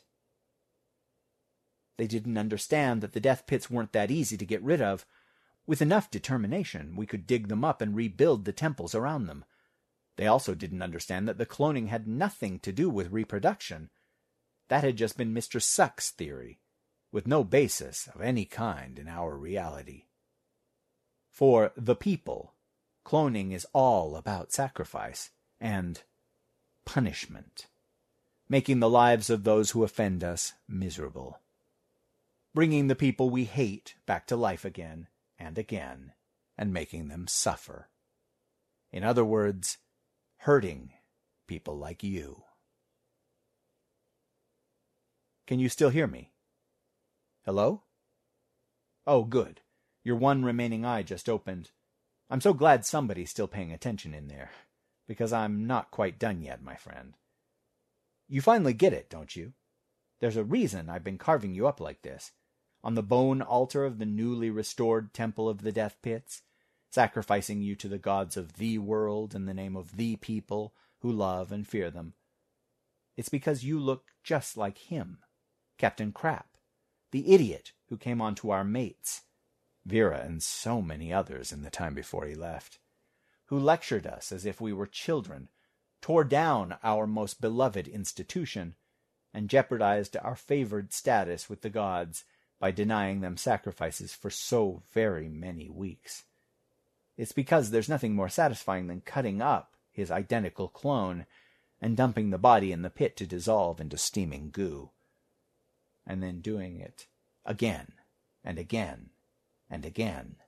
They didn't understand that the death pits weren't that easy to get rid of. With enough determination, we could dig them up and rebuild the temples around them. They also didn't understand that the cloning had nothing to do with reproduction. That had just been Mister Suck's theory, with no basis of any kind in our reality. For the people, cloning is all about sacrifice and punishment, making the lives of those who offend us miserable, bringing the people we hate back to life again and again, and making them suffer. In other words, hurting people like you. Can you still hear me? Hello? Oh, good. Your one remaining eye just opened. I'm so glad somebody's still paying attention in there, because I'm not quite done yet, my friend. You finally get it, don't you? There's a reason I've been carving you up like this, on the bone altar of the newly restored Temple of the Death Pits, sacrificing you to the gods of the world in the name of the people who love and fear them. It's because you look just like him, Captain Crap, the idiot who came onto our mates, Vera and so many others in the time before he left, who lectured us as if we were children, tore down our most beloved institution, and jeopardized our favored status with the gods by denying them sacrifices for so very many weeks. It's because there's nothing more satisfying than cutting up his identical clone and dumping the body in the pit to dissolve into steaming goo, and then doing it again and again and again.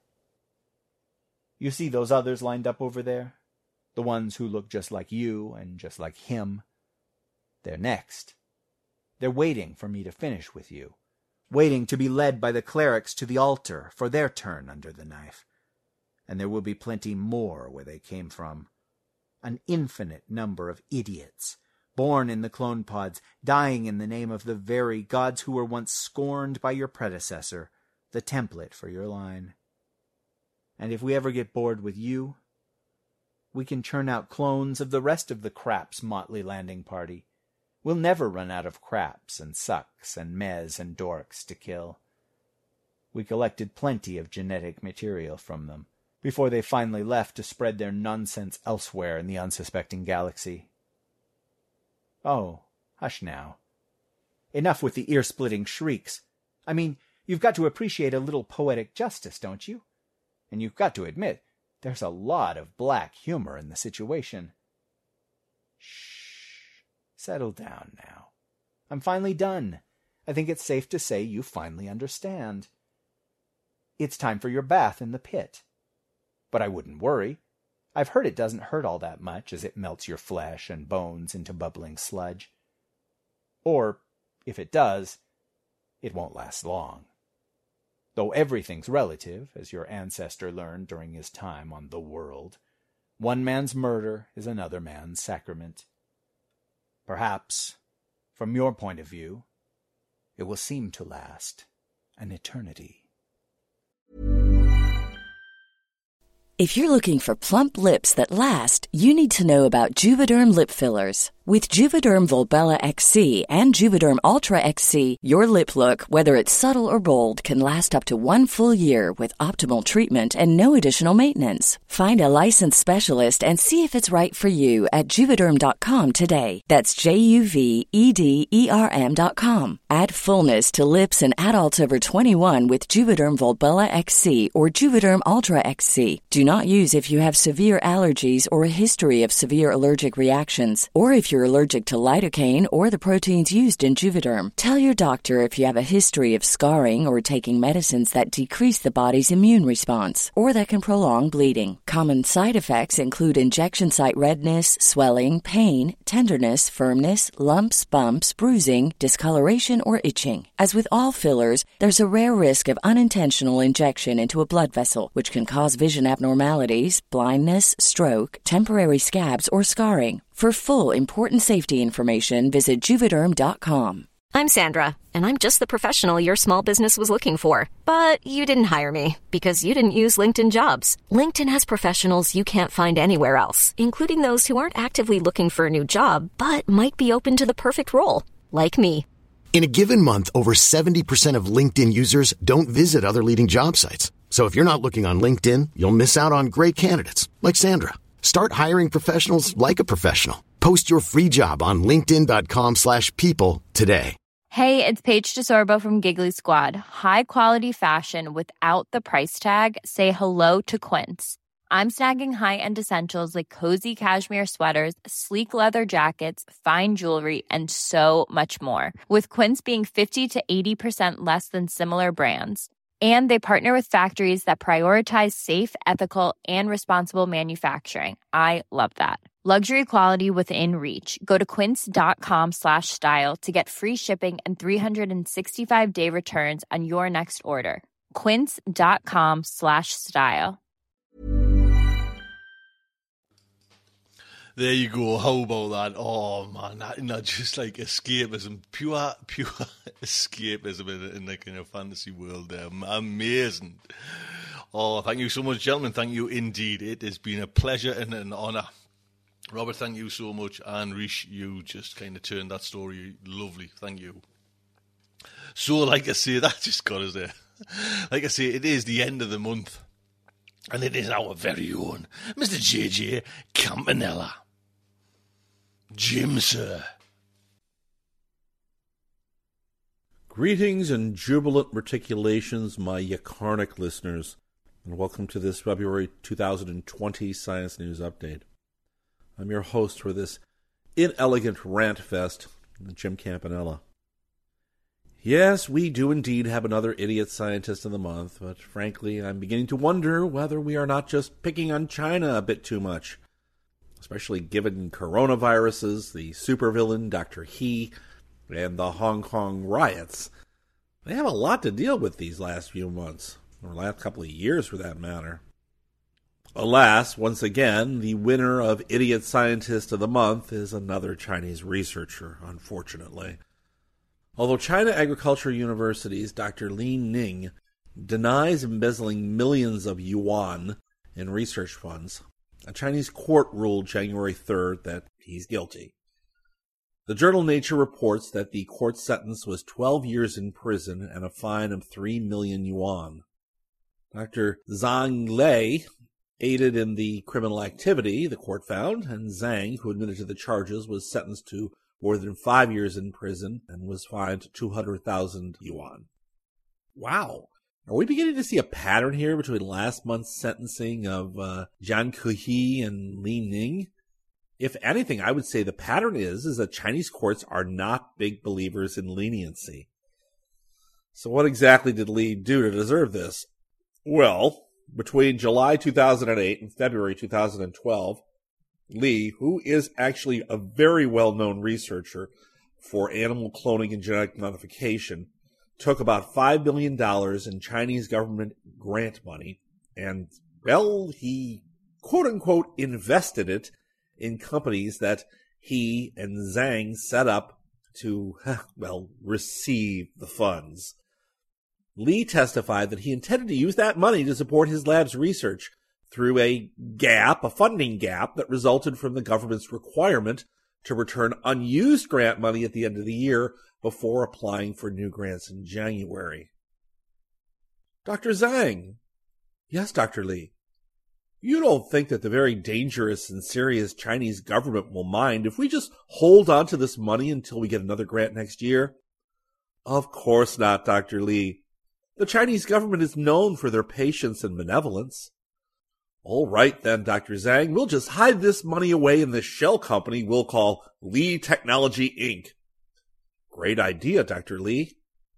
You see those others lined up over there? The ones who look just like you and just like him? They're next. They're waiting for me to finish with you, waiting to be led by the clerics to the altar for their turn under the knife. And there will be plenty more where they came from. An infinite number of idiots, born in the clone pods, dying in the name of the very gods who were once scorned by your predecessor, the template for your line. And if we ever get bored with you, we can churn out clones of the rest of the Crap's motley landing party. We'll never run out of Craps and Sucks and Mez and Dorks to kill. We collected plenty of genetic material from them before they finally left to spread their nonsense elsewhere in the unsuspecting galaxy. Oh, hush now. Enough with the ear-splitting shrieks. I mean, you've got to appreciate a little poetic justice, don't you? And you've got to admit, there's a lot of black humor in the situation. Shh. Settle down now. I'm finally done. I think it's safe to say you finally understand. It's time for your bath in the pit. But I wouldn't worry. I've heard it doesn't hurt all that much as it melts your flesh and bones into bubbling sludge. Or, if it does, it won't last long. Though everything's relative, as your ancestor learned during his time on the world. One man's murder is another man's sacrament. Perhaps, from your point of view, it will seem to last an eternity. If you're looking for plump lips that last, you need to know about Juvederm lip fillers. With Juvederm Volbella X C and Juvederm Ultra X C, your lip look, whether it's subtle or bold, can last up to one full year with optimal treatment and no additional maintenance. Find a licensed specialist and see if it's right for you at Juvederm dot com today. That's J U V E D E R M dot com. Add fullness to lips in adults over twenty-one with Juvederm Volbella X C or Juvederm Ultra X C. Do not use if you have severe allergies or a history of severe allergic reactions, or if you're allergic to lidocaine or the proteins used in Juvederm. Tell your doctor if you have a history of scarring or taking medicines that decrease the body's immune response or that can prolong bleeding. Common side effects include injection site redness, swelling, pain, tenderness, firmness, lumps, bumps, bruising, discoloration, or itching. As with all fillers, there's a rare risk of unintentional injection into a blood vessel, which can cause vision abnormalities, blindness, stroke, temporary scabs, or scarring. For full, important safety information, visit Juvederm dot com. I'm Sandra, and I'm just the professional your small business was looking for. But you didn't hire me because you didn't use LinkedIn Jobs. LinkedIn has professionals you can't find anywhere else, including those who aren't actively looking for a new job, but might be open to the perfect role, like me. In a given month, over seventy percent of LinkedIn users don't visit other leading job sites. So if you're not looking on LinkedIn, you'll miss out on great candidates like Sandra. Start hiring professionals like a professional. Post your free job on linkedin dot com slash people today. Hey, it's Paige DeSorbo from Giggly Squad. High quality fashion without the price tag. Say hello to Quince. I'm snagging high-end essentials like cozy cashmere sweaters, sleek leather jackets, fine jewelry, and so much more. With Quince being fifty to eighty percent less than similar brands. And they partner with factories that prioritize safe, ethical, and responsible manufacturing. I love that. Luxury quality within reach. Go to quince.com slash style to get free shipping and three sixty-five day returns on your next order. Quince.com slash style. There you go. How about that? Oh man, that, not just like escapism, pure, pure escapism in, in like in a fantasy world. There, amazing. Oh, thank you so much, gentlemen. Thank you indeed. It has been a pleasure and an honour. Robert, thank you so much. And Rish, you just kind of turned that story lovely. Thank you. So, like I say, that just got us there. Like I say, it is the end of the month. And it is our very own Mister J J Campanella. Jim, sir. Greetings and jubilant reticulations, my Yakarnik listeners, and welcome to this February two thousand twenty Science News Update. I'm your host for this inelegant rant fest, Jim Campanella. Yes, we do indeed have another idiot scientist of the month, but frankly, I'm beginning to wonder whether we are not just picking on China a bit too much, especially given coronaviruses, the supervillain Doctor He, and the Hong Kong riots. They have a lot to deal with these last few months, or last couple of years for that matter. Alas, once again, the winner of Idiot Scientist of the Month is another Chinese researcher, unfortunately. Although China Agricultural University's Doctor Li Ning denies embezzling millions of yuan in research funds, a Chinese court ruled January third that he's guilty. The journal Nature reports that the court sentence was twelve years in prison and a fine of three million yuan. Doctor Zhang Lei aided in the criminal activity, the court found, and Zhang, who admitted to the charges, was sentenced to more than five years in prison and was fined two hundred thousand yuan. Wow. Are we beginning to see a pattern here between last month's sentencing of uh, Jian Kehe and Li Ning? If anything, I would say the pattern is, is that Chinese courts are not big believers in leniency. So what exactly did Li do to deserve this? Well, between July two thousand eight and February two thousand twelve, Li, who is actually a very well-known researcher for animal cloning and genetic modification, took about five million dollars in Chinese government grant money and, well, he quote-unquote invested it in companies that he and Zhang set up to, well, receive the funds. Li testified that he intended to use that money to support his lab's research through a gap, a funding gap that resulted from the government's requirement to return unused grant money at the end of the year before applying for new grants in January. Doctor Zhang. Yes, Doctor Li. You don't think that the very dangerous and serious Chinese government will mind if we just hold on to this money until we get another grant next year? Of course not, Doctor Li. The Chinese government is known for their patience and benevolence. All right then, Doctor Zhang, we'll just hide this money away in this shell company we'll call Li Technology Incorporated. Great idea, Doctor Li.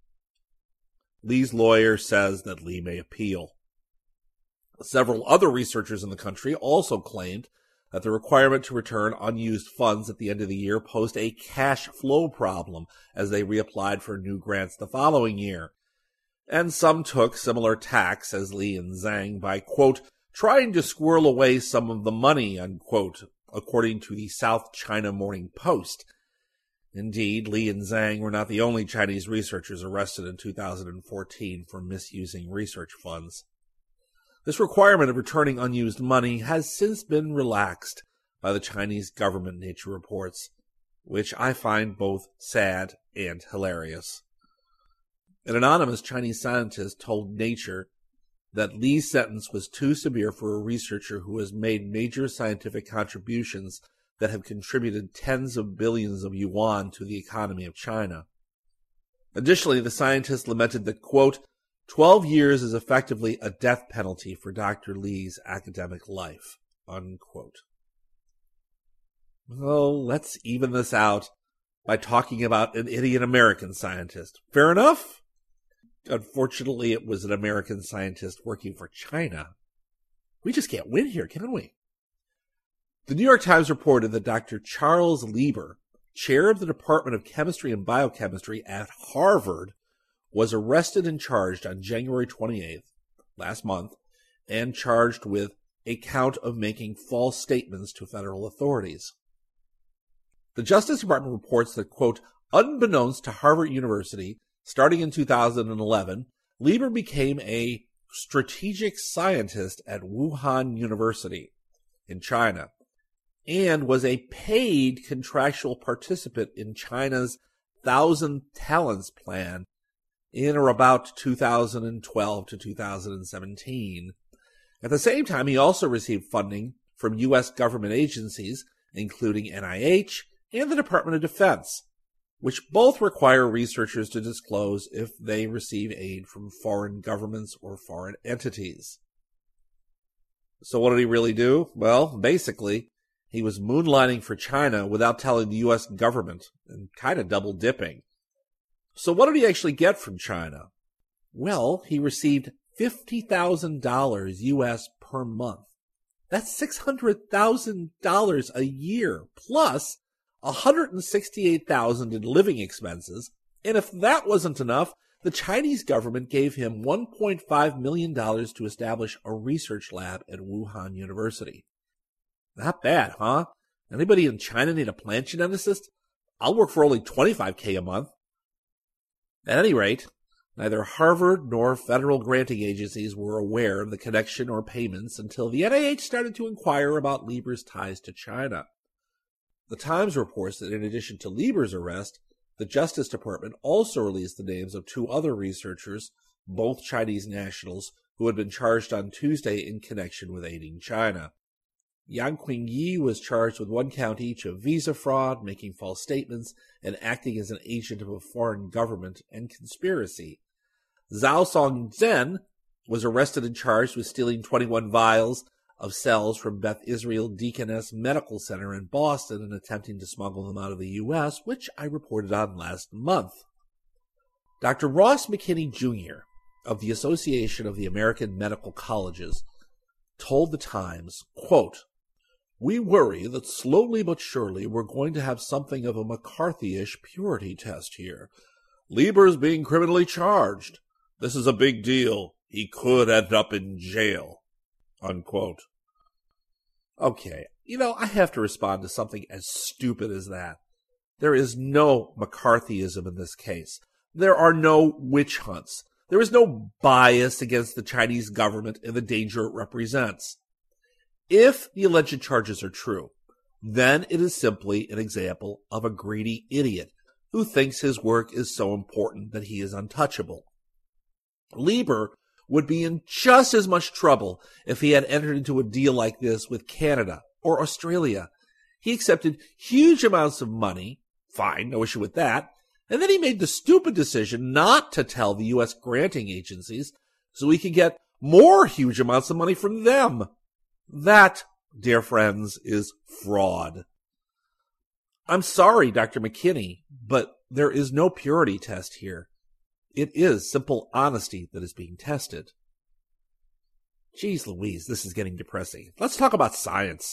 Li's lawyer says that Li may appeal. Several other researchers in the country also claimed that the requirement to return unused funds at the end of the year posed a cash flow problem as they reapplied for new grants the following year. And some took similar tacks as Li and Zhang by, quote, trying to squirrel away some of the money, unquote, according to the South China Morning Post. Indeed, Li and Zhang were not the only Chinese researchers arrested in two thousand fourteen for misusing research funds. This requirement of returning unused money has since been relaxed by the Chinese government, Nature reports, which I find both sad and hilarious. An anonymous Chinese scientist told Nature that Li's sentence was too severe for a researcher who has made major scientific contributions that have contributed tens of billions of yuan to the economy of China. Additionally, the scientist lamented that, quote, twelve years is effectively a death penalty for Doctor Li's academic life, unquote. Well, let's even this out by talking about an idiot American scientist. Fair enough? Unfortunately, it was an American scientist working for China. We just can't win here, can we? The New York Times reported that Doctor Charles Lieber, chair of the Department of Chemistry and Biochemistry at Harvard, was arrested and charged on January twenty-eighth, last month, and charged with a count of making false statements to federal authorities. The Justice Department reports that, quote, unbeknownst to Harvard University, starting in two thousand eleven, Lieber became a strategic scientist at Wuhan University in China and was a paid contractual participant in China's Thousand Talents Plan in or about two thousand twelve to two thousand seventeen. At the same time, he also received funding from U S government agencies, including N I H and the Department of Defense, which both require researchers to disclose if they receive aid from foreign governments or foreign entities. So what did he really do? Well, basically, he was moonlighting for China without telling the U S government and kind of double dipping. So what did he actually get from China? Well, he received fifty thousand dollars U S per month. That's six hundred thousand dollars a year, plus one hundred sixty-eight thousand dollars in living expenses. And if that wasn't enough, the Chinese government gave him one point five million dollars to establish a research lab at Wuhan University. Not bad, huh? Anybody in China need a plant geneticist? I'll work for only twenty-five thousand dollars a month. At any rate, neither Harvard nor federal granting agencies were aware of the connection or payments until the N I H started to inquire about Lieber's ties to China. The Times reports that in addition to Lieber's arrest, the Justice Department also released the names of two other researchers, both Chinese nationals, who had been charged on Tuesday in connection with aiding China. Yang Qingyi was charged with one count each of visa fraud, making false statements, and acting as an agent of a foreign government, and conspiracy. Zhao Songzhen was arrested and charged with stealing twenty-one vials of cells from Beth Israel Deaconess Medical Center in Boston and attempting to smuggle them out of the U S, which I reported on last month. Doctor Ross McKinney, Junior of the Association of the American Medical Colleges told the Times, quote, "We worry that slowly but surely we're going to have something of a McCarthy-ish purity test here. Lieber's being criminally charged. This is a big deal. He could end up in jail." Unquote. Okay, you know, I have to respond to something as stupid as that. There is no McCarthyism in this case. There are no witch hunts. There is no bias against the Chinese government and the danger it represents. If the alleged charges are true, then it is simply an example of a greedy idiot who thinks his work is so important that he is untouchable. Lieber would be in just as much trouble if he had entered into a deal like this with Canada or Australia. He accepted huge amounts of money, fine, no issue with that, and then he made the stupid decision not to tell the U S granting agencies so he could get more huge amounts of money from them. That, dear friends, is fraud. I'm sorry, Doctor McKinney, but there is no purity test here. It is simple honesty that is being tested. Jeez Louise, this is getting depressing. Let's talk about science.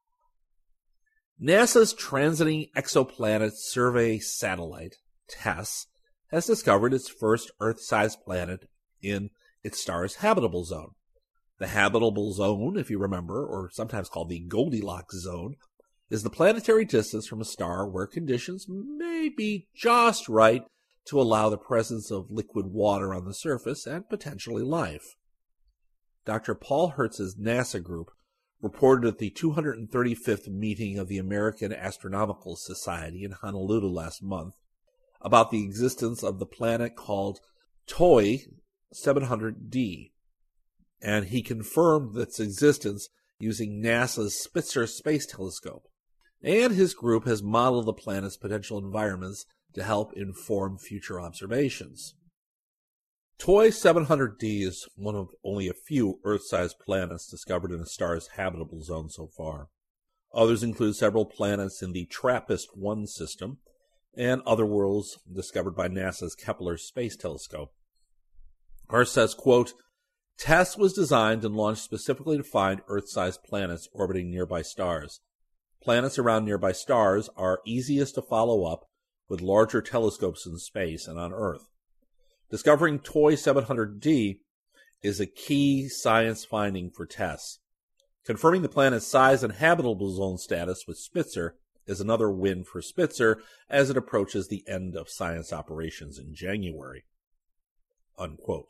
NASA's Transiting Exoplanet Survey Satellite, TESS, has discovered its first Earth-sized planet in its star's habitable zone. The habitable zone, if you remember, or sometimes called the Goldilocks zone, is the planetary distance from a star where conditions may be just right to allow the presence of liquid water on the surface and potentially life. Doctor Paul Hertz's NASA group reported at the two hundred thirty-fifth meeting of the American Astronomical Society in Honolulu last month about the existence of the planet called T O I seven hundred D, and he confirmed its existence using NASA's Spitzer Space Telescope. And his group has modeled the planet's potential environments to help inform future observations. T O I seven hundred D is one of only a few Earth-sized planets discovered in a star's habitable zone so far. Others include several planets in the TRAPPIST one system and other worlds discovered by NASA's Kepler Space Telescope. Hertz says, quote, TESS was designed and launched specifically to find Earth-sized planets orbiting nearby stars. planets around nearby stars are easiest to follow up with larger telescopes in space and on Earth. Discovering T O I seven hundred D is a key science finding for TESS. Confirming the planet's size and habitable zone status with Spitzer is another win for Spitzer as it approaches the end of science operations in January. Unquote.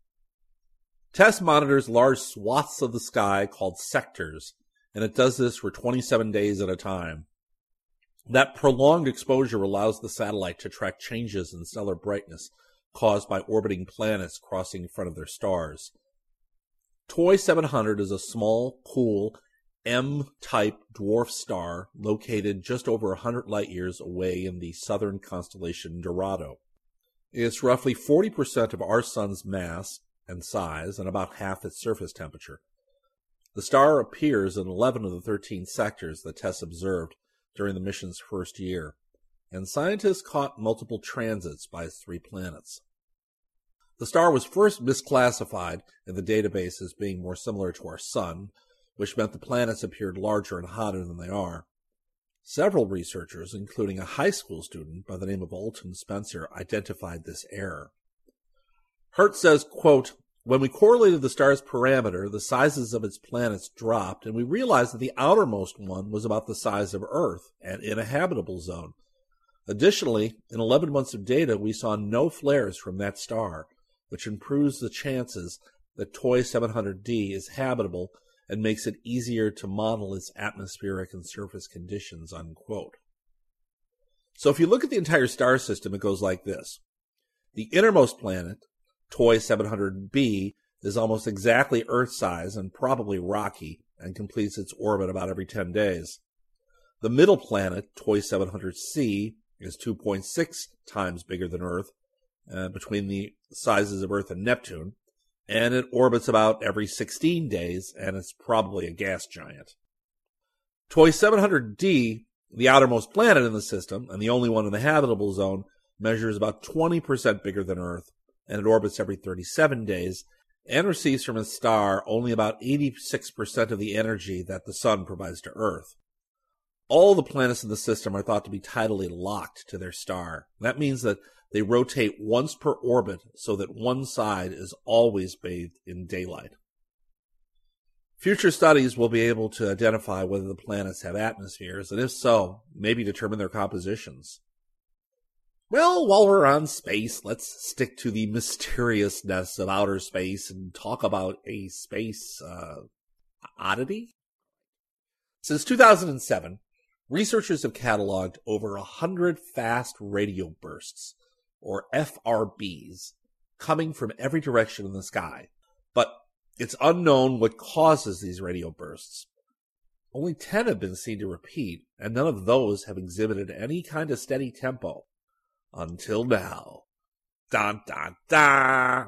TESS monitors large swaths of the sky called sectors, and it does this for twenty-seven days at a time. That prolonged exposure allows the satellite to track changes in stellar brightness caused by orbiting planets crossing in front of their stars. T O I seven hundred is a small, cool, M-type dwarf star located just over one hundred light-years away in the southern constellation Dorado. It's roughly forty percent of our sun's mass and size and about half its surface temperature. The star appears in eleven of the thirteen sectors that TESS observed during the mission's first year, and scientists caught multiple transits by its three planets. The star was first misclassified in the database as being more similar to our sun, which meant the planets appeared larger and hotter than they are. Several researchers, including a high school student by the name of Alton Spencer, identified this error. Hertz says, quote, "When we correlated the star's parameter, the sizes of its planets dropped, and we realized that the outermost one was about the size of Earth and in a habitable zone. Additionally, in eleven months of data, we saw no flares from that star, which improves the chances that T O I seven hundred D is habitable and makes it easier to model its atmospheric and surface conditions," unquote. So if you look at the entire star system, it goes like this. The innermost planet, T O I seven hundred B, is almost exactly Earth-size and probably rocky, and completes its orbit about every ten days. The middle planet, T O I seven hundred C, is two point six times bigger than Earth, uh, between the sizes of Earth and Neptune, and it orbits about every sixteen days, and it's probably a gas giant. T O I seven hundred D, the outermost planet in the system, and the only one in the habitable zone, measures about twenty percent bigger than Earth, and it orbits every thirty-seven days, and receives from its star only about eighty-six percent of the energy that the Sun provides to Earth. All the planets in the system are thought to be tidally locked to their star. That means that they rotate once per orbit so that one side is always bathed in daylight. Future studies will be able to identify whether the planets have atmospheres, and if so, maybe determine their compositions. Well, while we're on space, let's stick to the mysteriousness of outer space and talk about a space uh, oddity. Since two thousand seven, researchers have cataloged over a hundred fast radio bursts, or F R Bs, coming from every direction in the sky. But it's unknown what causes these radio bursts. Only ten have been seen to repeat, and none of those have exhibited any kind of steady tempo. Until now. Dun, dun, dun.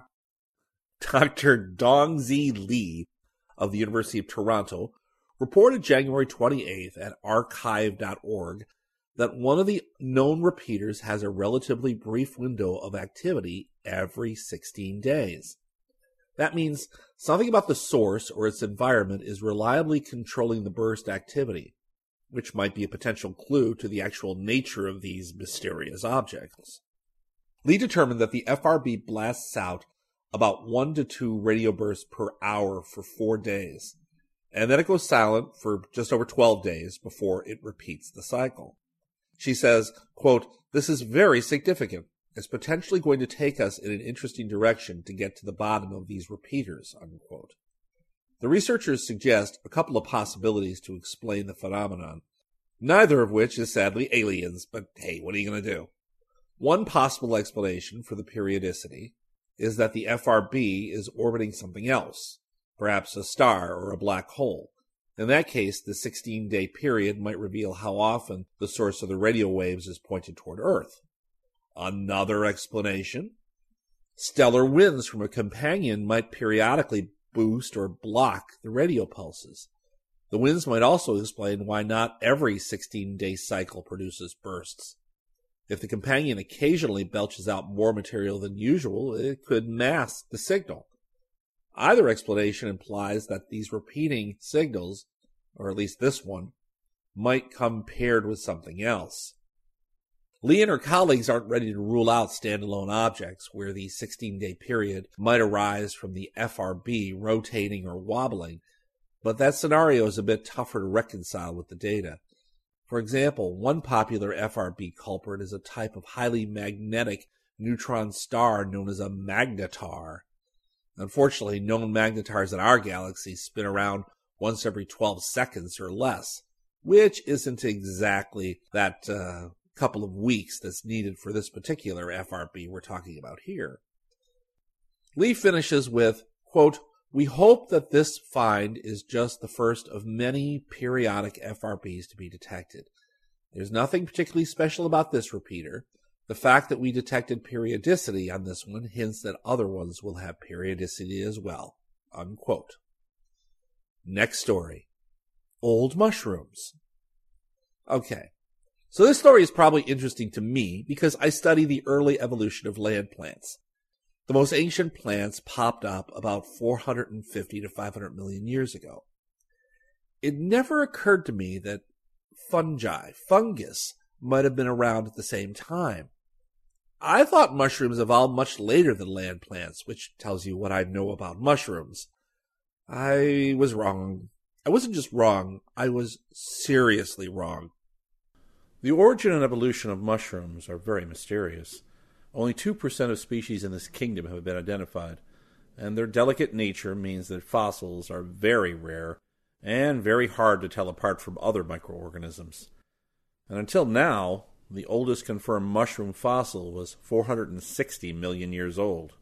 Doctor Dongzi Li of the University of Toronto reported January twenty-eighth at archive dot org that one of the known repeaters has a relatively brief window of activity every sixteen days. That means something about the source or its environment is reliably controlling the burst activity, which might be a potential clue to the actual nature of these mysterious objects. Lee determined that the F R B blasts out about one to two radio bursts per hour for four days, and then it goes silent for just over twelve days before it repeats the cycle. She says, quote, "This is very significant. It's potentially going to take us in an interesting direction to get to the bottom of these repeaters," unquote. The researchers suggest a couple of possibilities to explain the phenomenon, neither of which is sadly aliens, but hey, what are you going to do? One possible explanation for the periodicity is that the F R B is orbiting something else, perhaps a star or a black hole. In that case, the sixteen-day period might reveal how often the source of the radio waves is pointed toward Earth. Another explanation: stellar winds from a companion might periodically boost or block the radio pulses. The winds might also explain why not every sixteen-day cycle produces bursts. If the companion occasionally belches out more material than usual, it could mask the signal. Either explanation implies that these repeating signals, or at least this one, might come paired with something else. Lee and her colleagues aren't ready to rule out standalone objects where the sixteen-day period might arise from the F R B rotating or wobbling, but that scenario is a bit tougher to reconcile with the data. For example, one popular F R B culprit is a type of highly magnetic neutron star known as a magnetar. Unfortunately, known magnetars in our galaxy spin around once every twelve seconds or less, which isn't exactly that uh, couple of weeks that's needed for this particular F R B we're talking about here. Lee finishes with, quote, "We hope that this find is just the first of many periodic F R Bs to be detected. There's nothing particularly special about this repeater. The fact that we detected periodicity on this one hints that other ones will have periodicity as well." Unquote. Next story. Old mushrooms. Okay, so this story is probably interesting to me because I study the early evolution of land plants. The most ancient plants popped up about four hundred fifty to five hundred million years ago. It never occurred to me that fungi, fungus, might have been around at the same time. I thought mushrooms evolved much later than land plants, which tells you what I know about mushrooms. I was wrong. I wasn't just wrong, I was seriously wrong. The origin and evolution of mushrooms are very mysterious. Only two percent of species in this kingdom have been identified, and their delicate nature means that fossils are very rare and very hard to tell apart from other microorganisms. And until now, the oldest confirmed mushroom fossil was four hundred sixty million years old.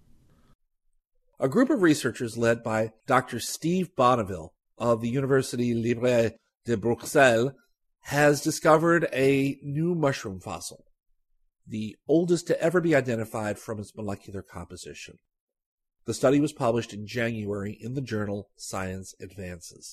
A group of researchers led by Doctor Steve Bonneville of the Université Libre de Bruxelles has discovered a new mushroom fossil, the oldest to ever be identified from its molecular composition. The study was published in January in the journal Science Advances.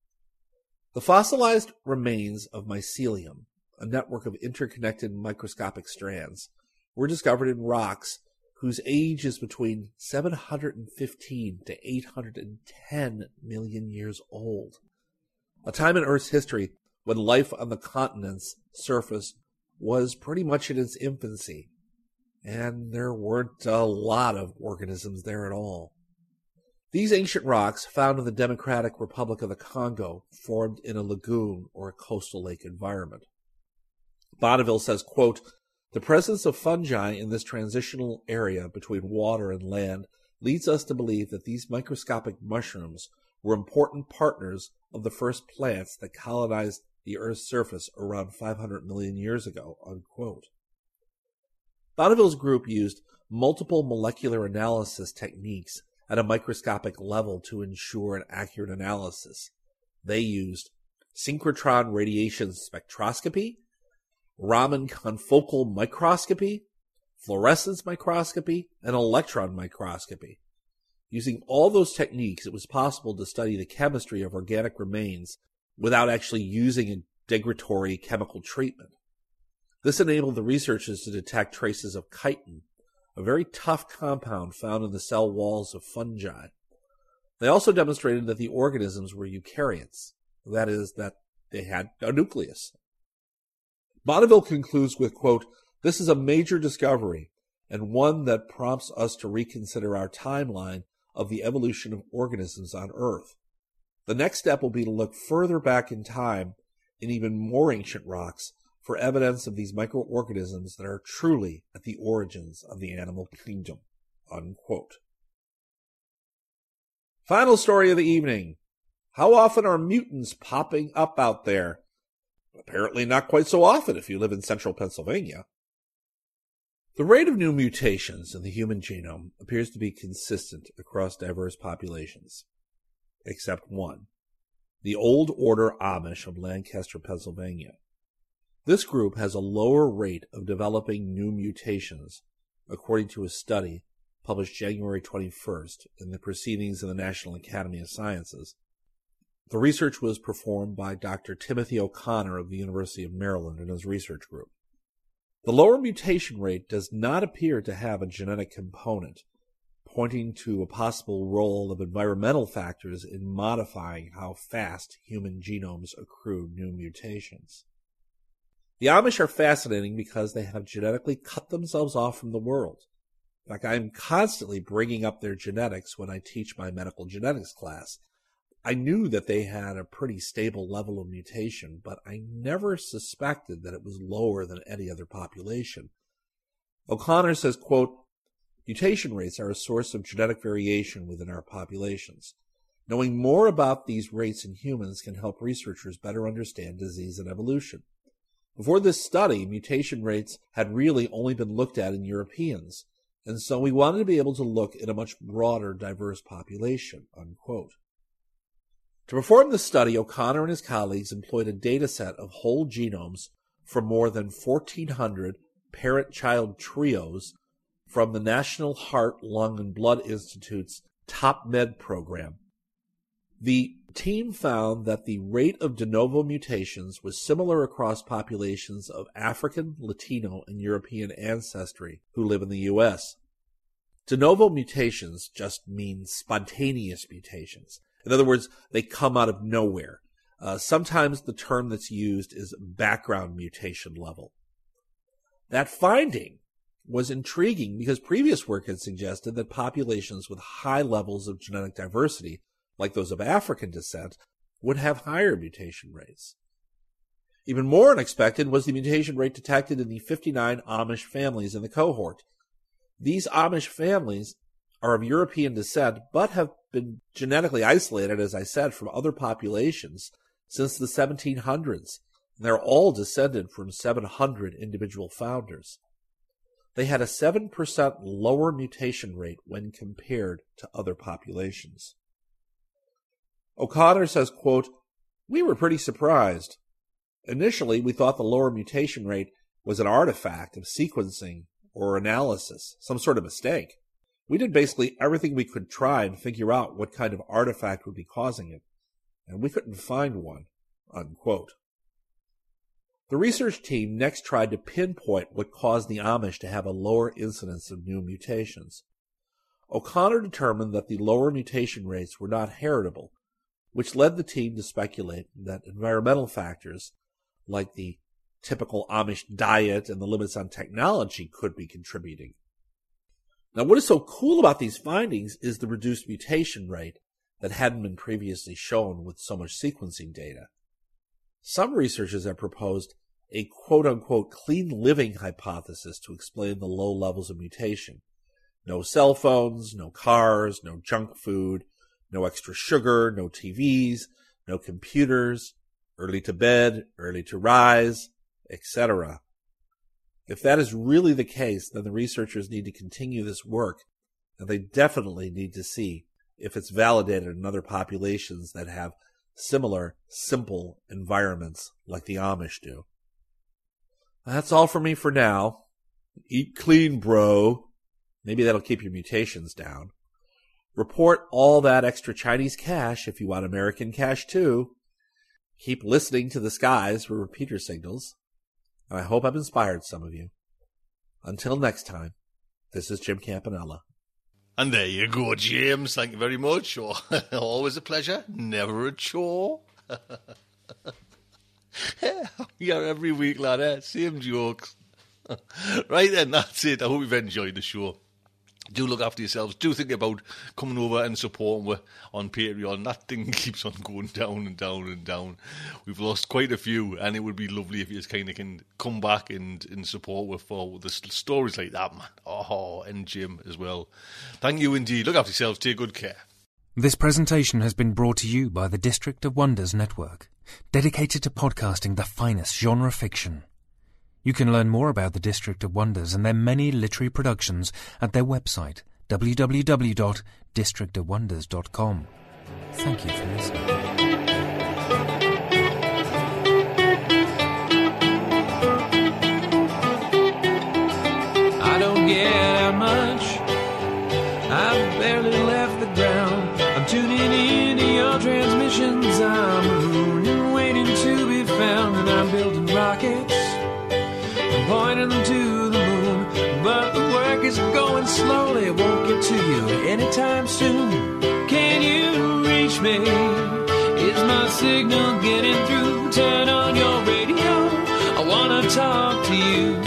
The fossilized remains of mycelium, a network of interconnected microscopic strands, were discovered in rocks whose age is between seven hundred fifteen to eight hundred ten million years old, a time in Earth's history when life on the continent's surface was pretty much in its infancy, and there weren't a lot of organisms there at all. These ancient rocks, found in the Democratic Republic of the Congo, formed in a lagoon or a coastal lake environment. Bonneville says, quote, "The presence of fungi in this transitional area between water and land leads us to believe that these microscopic mushrooms were important partners of the first plants that colonized the Earth's surface around five hundred million years ago." Unquote. Bonneville's group used multiple molecular analysis techniques at a microscopic level to ensure an accurate analysis. They used synchrotron radiation spectroscopy, Raman confocal microscopy, fluorescence microscopy, and electron microscopy. Using all those techniques, it was possible to study the chemistry of organic remains without actually using a degradatory chemical treatment. This enabled the researchers to detect traces of chitin, a very tough compound found in the cell walls of fungi. They also demonstrated that the organisms were eukaryotes, that is, that they had a nucleus. Bonneville concludes with, quote, "This is a major discovery and one that prompts us to reconsider our timeline of the evolution of organisms on Earth. The next step will be to look further back in time in even more ancient rocks for evidence of these microorganisms that are truly at the origins of the animal kingdom." Unquote. Final story of the evening. How often are mutants popping up out there? Apparently not quite so often if you live in central Pennsylvania. The rate of new mutations in the human genome appears to be consistent across diverse populations, except one, the Old Order Amish of Lancaster, Pennsylvania. This group has a lower rate of developing new mutations, according to a study published January twenty-first in the Proceedings of the National Academy of Sciences. The research was performed by Doctor Timothy O'Connor of the University of Maryland and his research group. The lower mutation rate does not appear to have a genetic component, pointing to a possible role of environmental factors in modifying how fast human genomes accrue new mutations. The Amish are fascinating because they have genetically cut themselves off from the world. In fact, I am constantly bringing up their genetics when I teach my medical genetics class. I knew that they had a pretty stable level of mutation, but I never suspected that it was lower than any other population. O'Connor says, quote, mutation rates are a source of genetic variation within our populations. Knowing more about these rates in humans can help researchers better understand disease and evolution. Before this study, mutation rates had really only been looked at in Europeans, and so we wanted to be able to look at a much broader, diverse population, unquote. To perform this study, O'Connor and his colleagues employed a data set of whole genomes from more than fourteen hundred parent-child trios from the National Heart, Lung, and Blood Institute's TOPMed program. The team found that the rate of de novo mutations was similar across populations of African, Latino, and European ancestry who live in the U S. De novo mutations just mean spontaneous mutations. In other words, they come out of nowhere. Uh, sometimes the term that's used is background mutation level. That finding was intriguing because previous work had suggested that populations with high levels of genetic diversity, like those of African descent, would have higher mutation rates. Even more unexpected was the mutation rate detected in the fifty-nine Amish families in the cohort. These Amish families are of European descent, but have been genetically isolated, as I said, from other populations since the seventeen hundreds. And they're all descended from seven hundred individual founders. They had a seven percent lower mutation rate when compared to other populations. O'Connor says, quote, we were pretty surprised. Initially, we thought the lower mutation rate was an artifact of sequencing or analysis, some sort of mistake. We did basically everything we could try and figure out what kind of artifact would be causing it, and we couldn't find one, unquote. The research team next tried to pinpoint what caused the Amish to have a lower incidence of new mutations. O'Connor determined that the lower mutation rates were not heritable, which led the team to speculate that environmental factors, like the typical Amish diet and the limits on technology, could be contributing. Now, what is so cool about these findings is the reduced mutation rate that hadn't been previously shown with so much sequencing data. Some researchers have proposed a quote-unquote clean living hypothesis to explain the low levels of mutation. No cell phones, no cars, no junk food, no extra sugar, no T Vs, no computers, early to bed, early to rise, et cetera. If that is really the case, then the researchers need to continue this work, and they definitely need to see if it's validated in other populations that have similar, simple environments like the Amish do. That's all for me for now. Eat clean, bro. Maybe that'll keep your mutations down. Report all that extra Chinese cash if you want American cash too. Keep listening to the skies for repeater signals. And I hope I've inspired some of you. Until next time, this is Jim Campanella. And there you go, James. Thank you very much. Oh, always a pleasure. Never a chore. Yeah, every week, lad. Eh? Same jokes. Right then, that's it. I hope you've enjoyed the show. Do look after yourselves. Do think about coming over and supporting us on Patreon. That thing keeps on going down and down and down. We've lost quite a few, and it would be lovely if you just kind of can come back and, and support us for the stories like that, man. Oh, and Jim as well. Thank you indeed. Look after yourselves. Take good care. This presentation has been brought to you by the District of Wonders Network, dedicated to podcasting the finest genre fiction. You can learn more about the District of Wonders and their many literary productions at their website, w w w dot district of wonders dot com. Thank you for listening. I don't get out much. I've barely left the ground. I'm tuning into your transmissions. I'm a moon and waiting to be found. And I'm building rockets, pointing them to the moon, but the world like it's going slowly, won't get to you anytime soon. Can you reach me? Is my signal getting through? Turn on your radio, I wanna talk to you.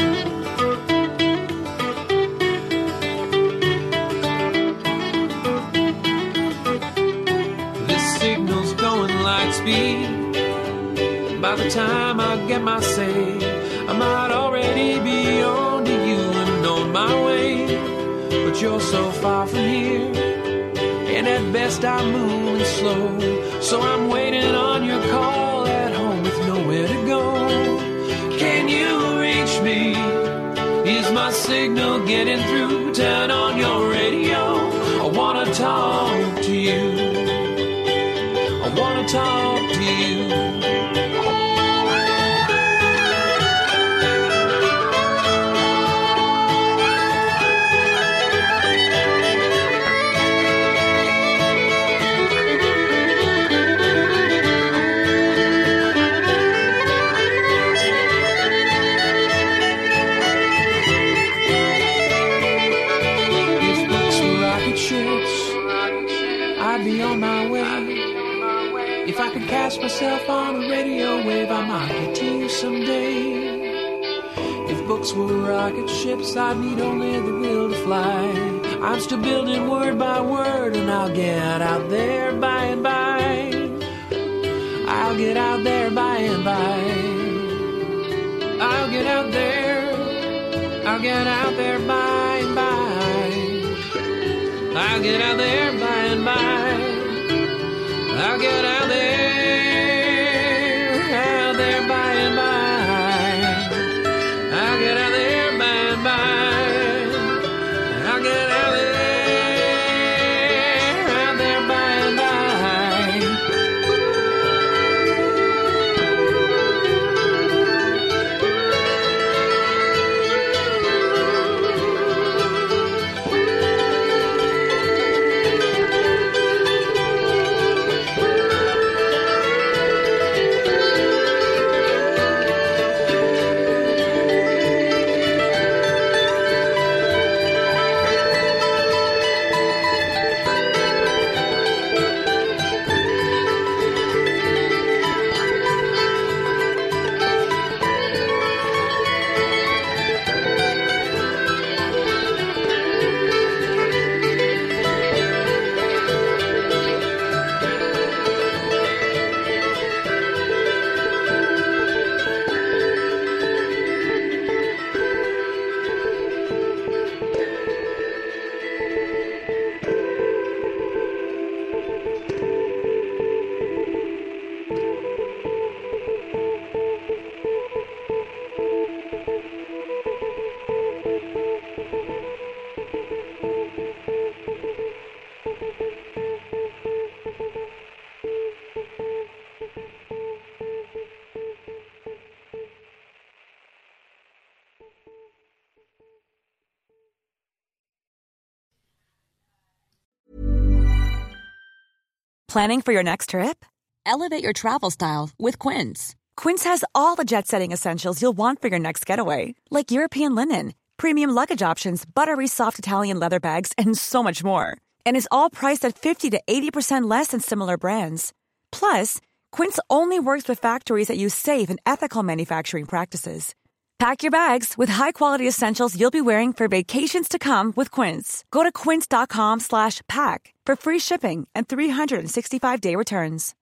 This signal's going light speed. By the time I get my say, I might already be on to you and on my way. But you're so far from here, and at best I'm moving slow. So I'm waiting on your call at home with nowhere to go. Can you reach me? Is my signal getting through? Turn on your radio, I wanna talk to you. I wanna talk to you. If I could cast myself on a radio wave, I might get to you someday. If books were rocket ships, I'd need only the will to fly. I'm still building word by word, and I'll get out there by and by. I'll get out there by and by. I'll get out there. I'll get out there by and by. I'll get out there by and by. I'll get out there, out there by and by. I'll get out there by and by. I'll get out there, out there by and by. Planning for your next trip? Elevate your travel style with Quince. Quince has all the jet-setting essentials you'll want for your next getaway, like European linen, premium luggage options, buttery soft Italian leather bags, and so much more. And is all priced at fifty to eighty percent less than similar brands. Plus, Quince only works with factories that use safe and ethical manufacturing practices. Pack your bags with high-quality essentials you'll be wearing for vacations to come with Quince. Go to quince.com slash pack for free shipping and three sixty-five day returns.